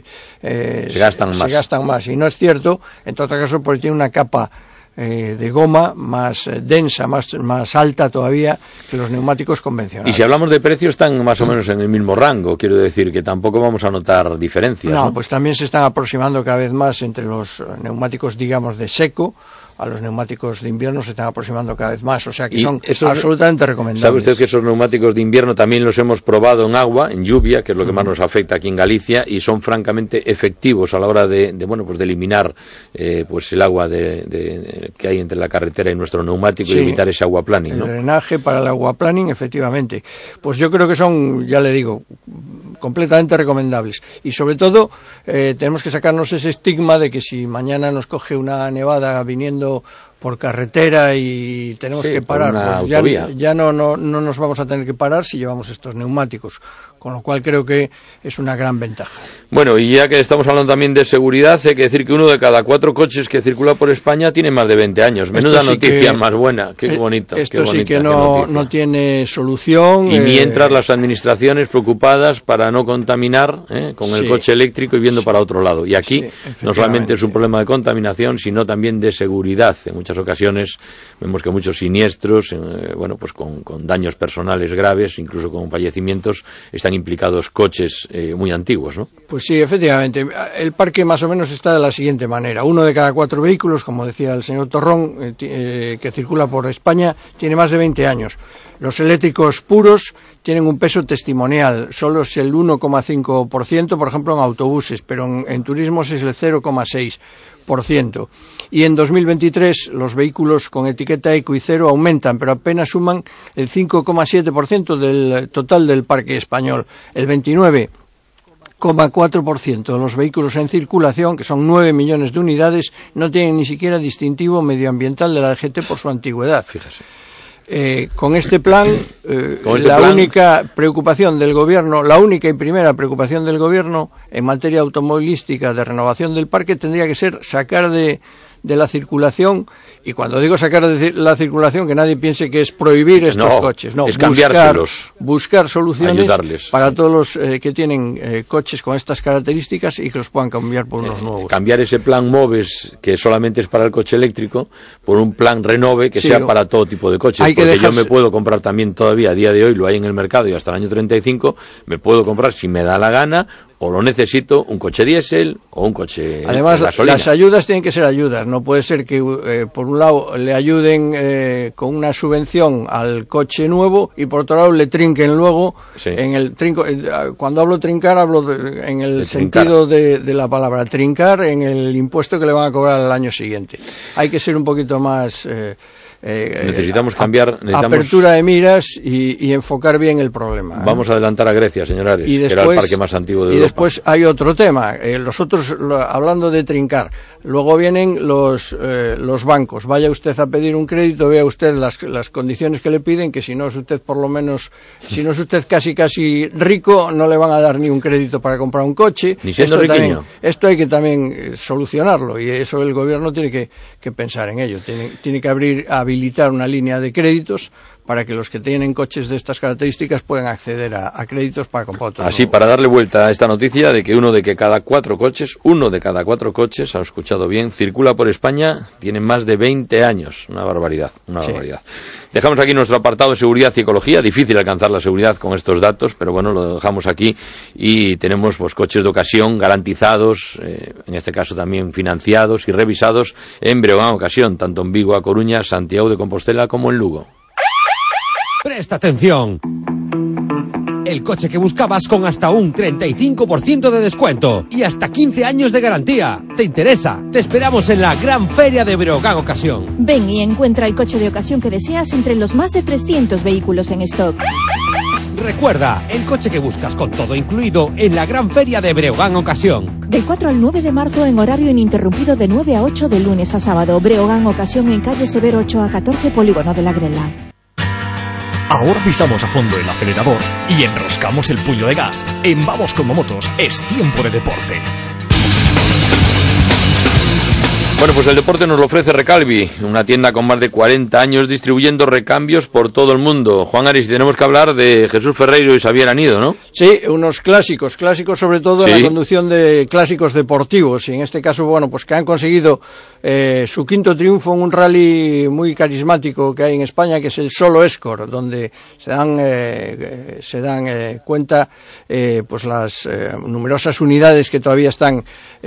gastan más. Y no es cierto, en todo caso, porque tiene una capa de goma más densa, más alta todavía que los neumáticos convencionales. Y si hablamos de precios, están más o menos en el mismo rango, quiero decir que tampoco vamos a notar diferencias. No, pues también se están aproximando cada vez más entre los neumáticos, digamos, de seco, a los neumáticos de invierno se están aproximando cada vez más, o sea que son absolutamente recomendables. ¿Sabe usted que esos neumáticos de invierno también los hemos probado en agua, en lluvia, que es lo que más nos afecta aquí en Galicia, y son francamente efectivos a la hora de eliminar el agua que hay entre la carretera y nuestro neumático y evitar ese aguaplaning, ¿no? El drenaje para el aguaplaning, efectivamente. Pues yo creo que son, ya le digo, completamente recomendables. Y sobre todo, tenemos que sacarnos ese estigma de que si mañana nos coge una nevada viniendo por carretera y tenemos que parar, pues ya no nos vamos a tener que parar si llevamos estos neumáticos. con lo cual creo que es una gran ventaja. Bueno, y ya que estamos hablando también de seguridad, hay que decir que 1 de cada 4 coches que circula por España tiene más de 20 años. Menuda noticia más buena, qué bonito. Esto sí que no tiene solución. Y mientras las administraciones preocupadas para no contaminar con el coche eléctrico y viendo para otro lado. Y aquí no solamente es un problema de contaminación, sino también de seguridad. En muchas ocasiones vemos que muchos siniestros, pues con daños personales graves, incluso con fallecimientos, están implicados coches muy antiguos, ¿no? Pues sí, efectivamente. El parque más o menos está de la siguiente manera. 1 de cada 4 vehículos, como decía el señor Torrón, que circula por España, tiene más de 20 años. Los eléctricos puros tienen un peso testimonial. Solo es el 1,5%, por ejemplo, en autobuses, pero en turismos es el 0,6%. Y en 2023 los vehículos con etiqueta eco y cero aumentan, pero apenas suman el 5,7% del total del parque español. El 29,4% de los vehículos en circulación, que son 9 millones de unidades, no tienen ni siquiera distintivo medioambiental de la DGT por su antigüedad. Fíjese. Con este plan, única preocupación del Gobierno, la única y primera preocupación del Gobierno en materia automovilística de renovación del parque tendría que ser sacar de la circulación, y cuando digo sacar de la circulación, que nadie piense que es prohibir estos coches, no, es cambiárselos, buscar soluciones ayudarles, para todos los que tienen coches con estas características y que los puedan cambiar por unos nuevos. Cambiar ese plan MOVES, que solamente es para el coche eléctrico, por un plan Renove que sea para todo tipo de coches, porque yo me puedo comprar también todavía, a día de hoy lo hay en el mercado y hasta el año 35, me puedo comprar, si me da la gana, o lo necesito, un coche diésel o un coche Además, gasolina. Las ayudas tienen que ser ayudas. No puede ser que, por un lado, le ayuden con una subvención al coche nuevo y, por otro lado, le trinquen luego. Sí. Cuando hablo trincar, hablo en el sentido de la palabra trincar, en el impuesto que le van a cobrar al año siguiente. Hay que ser un poquito más... necesitamos cambiar apertura de miras y enfocar bien el problema. Vamos a adelantar a Grecia, señor Ares, que era el parque más antiguo de Europa. Y después hay otro tema, los otros, hablando de trincar, luego vienen los bancos. Vaya usted a pedir un crédito, vea usted las condiciones que le piden, que si no es usted casi rico, no le van a dar ni un crédito para comprar un coche. Ni siendo riquiño. Esto hay que también solucionarlo, y eso el Gobierno tiene que pensar en ello. Tiene que habilitar una línea de créditos para que los que tienen coches de estas características puedan acceder a créditos para comprar otro. Así, para darle vuelta a esta noticia de que uno de cada cuatro coches, ha escuchado bien, circula por España, tiene más de 20 años. Una barbaridad. Dejamos aquí nuestro apartado de seguridad y ecología. Difícil alcanzar la seguridad con estos datos, pero bueno, lo dejamos aquí y tenemos coches de ocasión garantizados, en este caso también financiados y revisados en Breogán Ocasión, tanto en Vigo, A Coruña, Santiago de Compostela como en Lugo. ¡Presta atención! El coche que buscabas con hasta un 35% de descuento y hasta 15 años de garantía. ¿Te interesa? Te esperamos en la Gran Feria de Breogán Ocasión. Ven y encuentra el coche de ocasión que deseas entre los más de 300 vehículos en stock. Recuerda, el coche que buscas con todo incluido en la Gran Feria de Breogán Ocasión. Del 4 al 9 de marzo en horario ininterrumpido de 9 a 8 de lunes a sábado. Breogán Ocasión en calle Severo 8 a 14, Polígono de la Grela. Ahora pisamos a fondo el acelerador y enroscamos el puño de gas. En Vamos Como Motos es tiempo de deporte. Bueno, pues el deporte nos lo ofrece Recalvi, una tienda con más de 40 años distribuyendo recambios por todo el mundo. Juan Aris, tenemos que hablar de Jesús Ferreiro y Xavier Anido, ¿no? Sí, unos clásicos sobre todo en la conducción de clásicos deportivos, y en este caso, bueno, pues que han conseguido su quinto triunfo en un rally muy carismático que hay en España, que es el Solo Escort, donde se dan cuenta pues las numerosas unidades que todavía están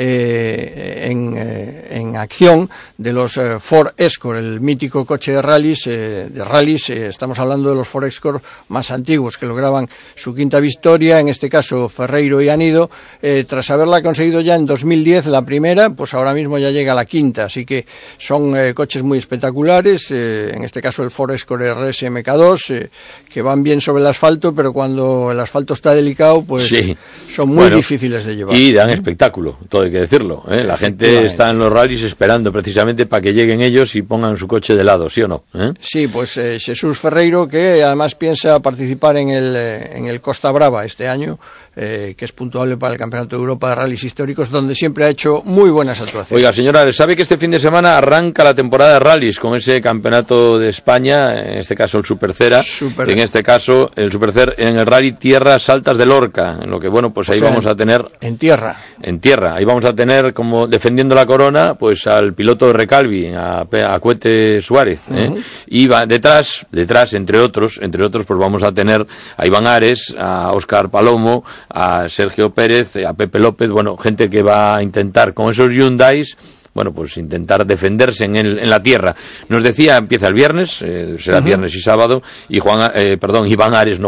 en acción de los Ford Escort, el mítico coche de rallies. Estamos hablando de los Ford Escort más antiguos, que lograban su quinta victoria, en este caso Ferreiro y Anido, tras haberla conseguido ya en 2010 la primera, pues ahora mismo ya llega la quinta, así que son coches muy espectaculares, en este caso el Ford Escort RS MK2, que van bien sobre el asfalto, pero cuando el asfalto está delicado, pues son muy difíciles de llevar. Y dan espectáculo, todo hay que decirlo, ¿eh? La gente está en los rallies esperando precisamente para que lleguen ellos y pongan su coche de lado, ¿sí o no? Sí, pues Jesús Ferreiro, que además piensa participar en el Costa Brava este año, que es puntuable para el Campeonato de Europa de Rallys Históricos, donde siempre ha hecho muy buenas actuaciones. Oiga, señora, ¿sabe que este fin de semana arranca la temporada de rallies con ese Campeonato de España, en este caso el Supercera, en este caso el Supercer en el Rally Tierras Altas de Lorca, en lo que, bueno, pues ahí vamos a tener... En tierra, ahí vamos a tener como defendiendo la corona, pues al piloto de Recalvi, a Cuete Suárez, y va detrás, entre otros, pues vamos a tener a Iván Ares, a Óscar Palomo, a Sergio Pérez, a Pepe López, bueno, gente que va a intentar con esos Hyundais, bueno, pues intentar defenderse en la tierra. Nos decía, empieza el viernes, será viernes y sábado, y Iván Ares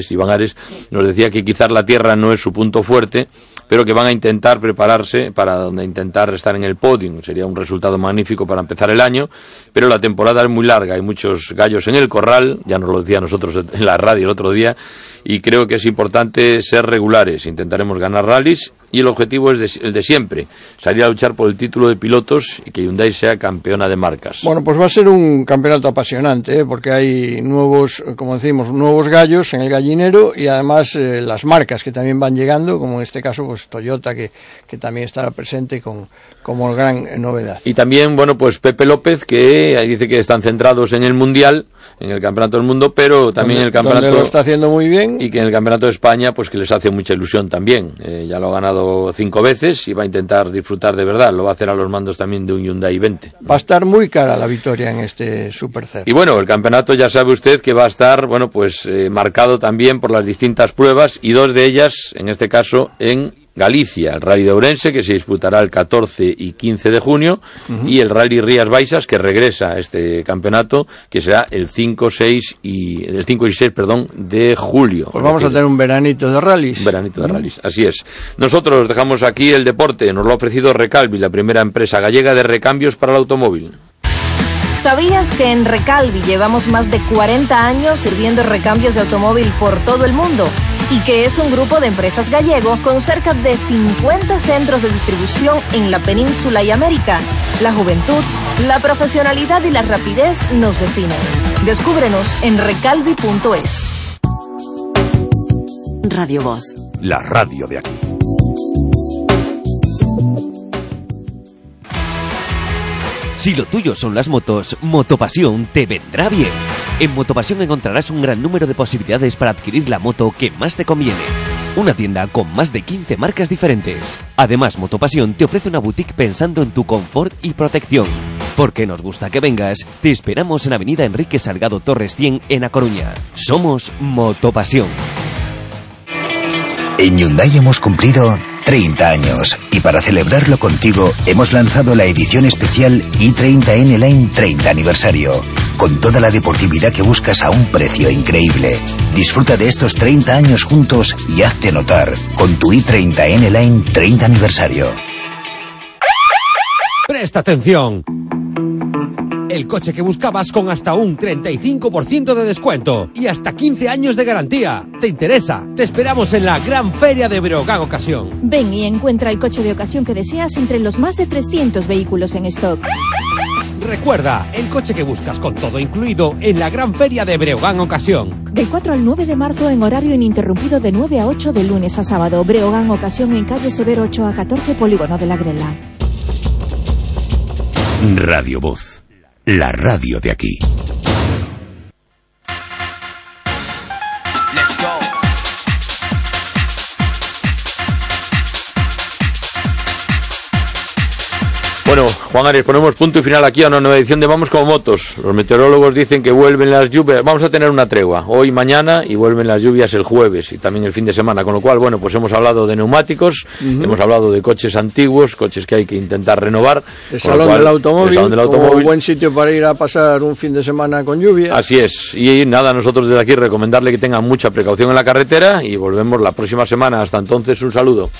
nos decía que quizás la tierra no es su punto fuerte, pero que van a intentar prepararse para intentar estar en el podium. Sería un resultado magnífico para empezar el año, pero la temporada es muy larga, hay muchos gallos en el corral, ya nos lo decía a nosotros en la radio el otro día, y creo que es importante ser regulares. Intentaremos ganar rallies y el objetivo es el de siempre, salir a luchar por el título de pilotos y que Hyundai sea campeona de marcas. Bueno, pues va a ser un campeonato apasionante, porque hay nuevos, como decimos, nuevos gallos en el gallinero, y además las marcas que también van llegando, como en este caso pues Toyota, que también estará presente como gran novedad. Y también, bueno, pues Pepe López, que dice que están centrados en el Mundial, en el Campeonato del Mundo, pero también en el Campeonato... Donde lo está haciendo muy bien. Y que en el Campeonato de España, pues que les hace mucha ilusión también. Ya lo ha ganado 5 veces y va a intentar disfrutar de verdad. Lo va a hacer a los mandos también de un Hyundai 20. Va a estar muy cara la victoria en este Supercer. Y bueno, el campeonato ya sabe usted que va a estar, bueno, pues marcado también por las distintas pruebas, y 2 de ellas, en este caso, en Galicia, el Rally de Ourense, que se disputará el 14 y 15 de junio, y el Rally Rías Baixas, que regresa a este campeonato, que será el 5 y 6 de julio. Pues vamos a tener un veranito de rallies. Un veranito de rallies, así es. Nosotros dejamos aquí el deporte, nos lo ha ofrecido Recalvi, la primera empresa gallega de recambios para el automóvil. ¿Sabías que en Recalvi llevamos más de 40 años sirviendo recambios de automóvil por todo el mundo? Y que es un grupo de empresas gallego con cerca de 50 centros de distribución en la península y América. La juventud, la profesionalidad y la rapidez nos definen. Descúbrenos en recalvi.es. Radio Voz. La radio de aquí. Si lo tuyo son las motos, Motopasión te vendrá bien. En Motopasión encontrarás un gran número de posibilidades para adquirir la moto que más te conviene. Una tienda con más de 15 marcas diferentes. Además, Motopasión te ofrece una boutique pensando en tu confort y protección. Porque nos gusta que vengas, te esperamos en Avenida Enrique Salgado Torres 100 en A Coruña. Somos Motopasión. En Hyundai hemos cumplido 30 años, y para celebrarlo contigo hemos lanzado la edición especial i30N Line 30 aniversario, con toda la deportividad que buscas a un precio increíble. Disfruta de estos 30 años juntos y hazte notar con tu i30N Line 30 aniversario. ¡Presta atención! El coche que buscabas con hasta un 35% de descuento y hasta 15 años de garantía. ¿Te interesa? Te esperamos en la Gran Feria de Breogán Ocasión. Ven y encuentra el coche de ocasión que deseas entre los más de 300 vehículos en stock. Recuerda, el coche que buscas con todo incluido en la Gran Feria de Breogán Ocasión. Del 4 al 9 de marzo en horario ininterrumpido de 9 a 8 de lunes a sábado. Breogán Ocasión en calle Severo 8 a 14, Polígono de la Grela. Radio Voz. La radio de aquí. Bueno, Juan Ares, ponemos punto y final aquí a una nueva edición de Vamos como Motos. Los meteorólogos dicen que vuelven las lluvias. Vamos a tener una tregua hoy, mañana, y vuelven las lluvias el jueves y también el fin de semana. Con lo cual, bueno, pues hemos hablado de neumáticos, hemos hablado de coches antiguos, coches que hay que intentar renovar. El Salón del Automóvil, como buen sitio para ir a pasar un fin de semana con lluvia. Así es. Y nada, nosotros desde aquí recomendarle que tengan mucha precaución en la carretera y volvemos la próxima semana. Hasta entonces, un saludo.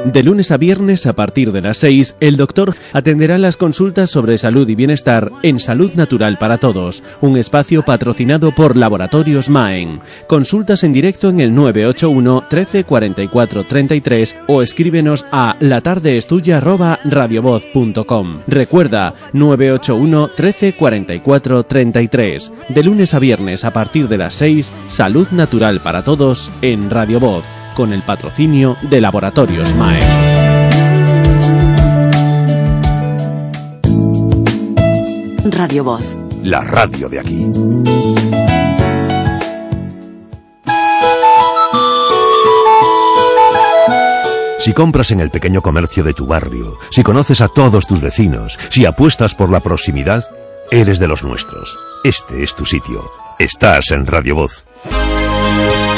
De lunes a viernes a partir de las 6, el doctor atenderá las consultas sobre salud y bienestar en Salud Natural para Todos, un espacio patrocinado por Laboratorios Maen. Consultas en directo en el 981 13 44 33 o escríbenos a latardeestuya@radiovoz.com. Recuerda, 981 13 44 33. De lunes a viernes a partir de las 6, Salud Natural para Todos en Radio Voz, con el patrocinio de Laboratorios Maen. Radio Voz. La radio de aquí. Si compras en el pequeño comercio de tu barrio, si conoces a todos tus vecinos, si apuestas por la proximidad, eres de los nuestros. Este es tu sitio. Estás en Radio Voz.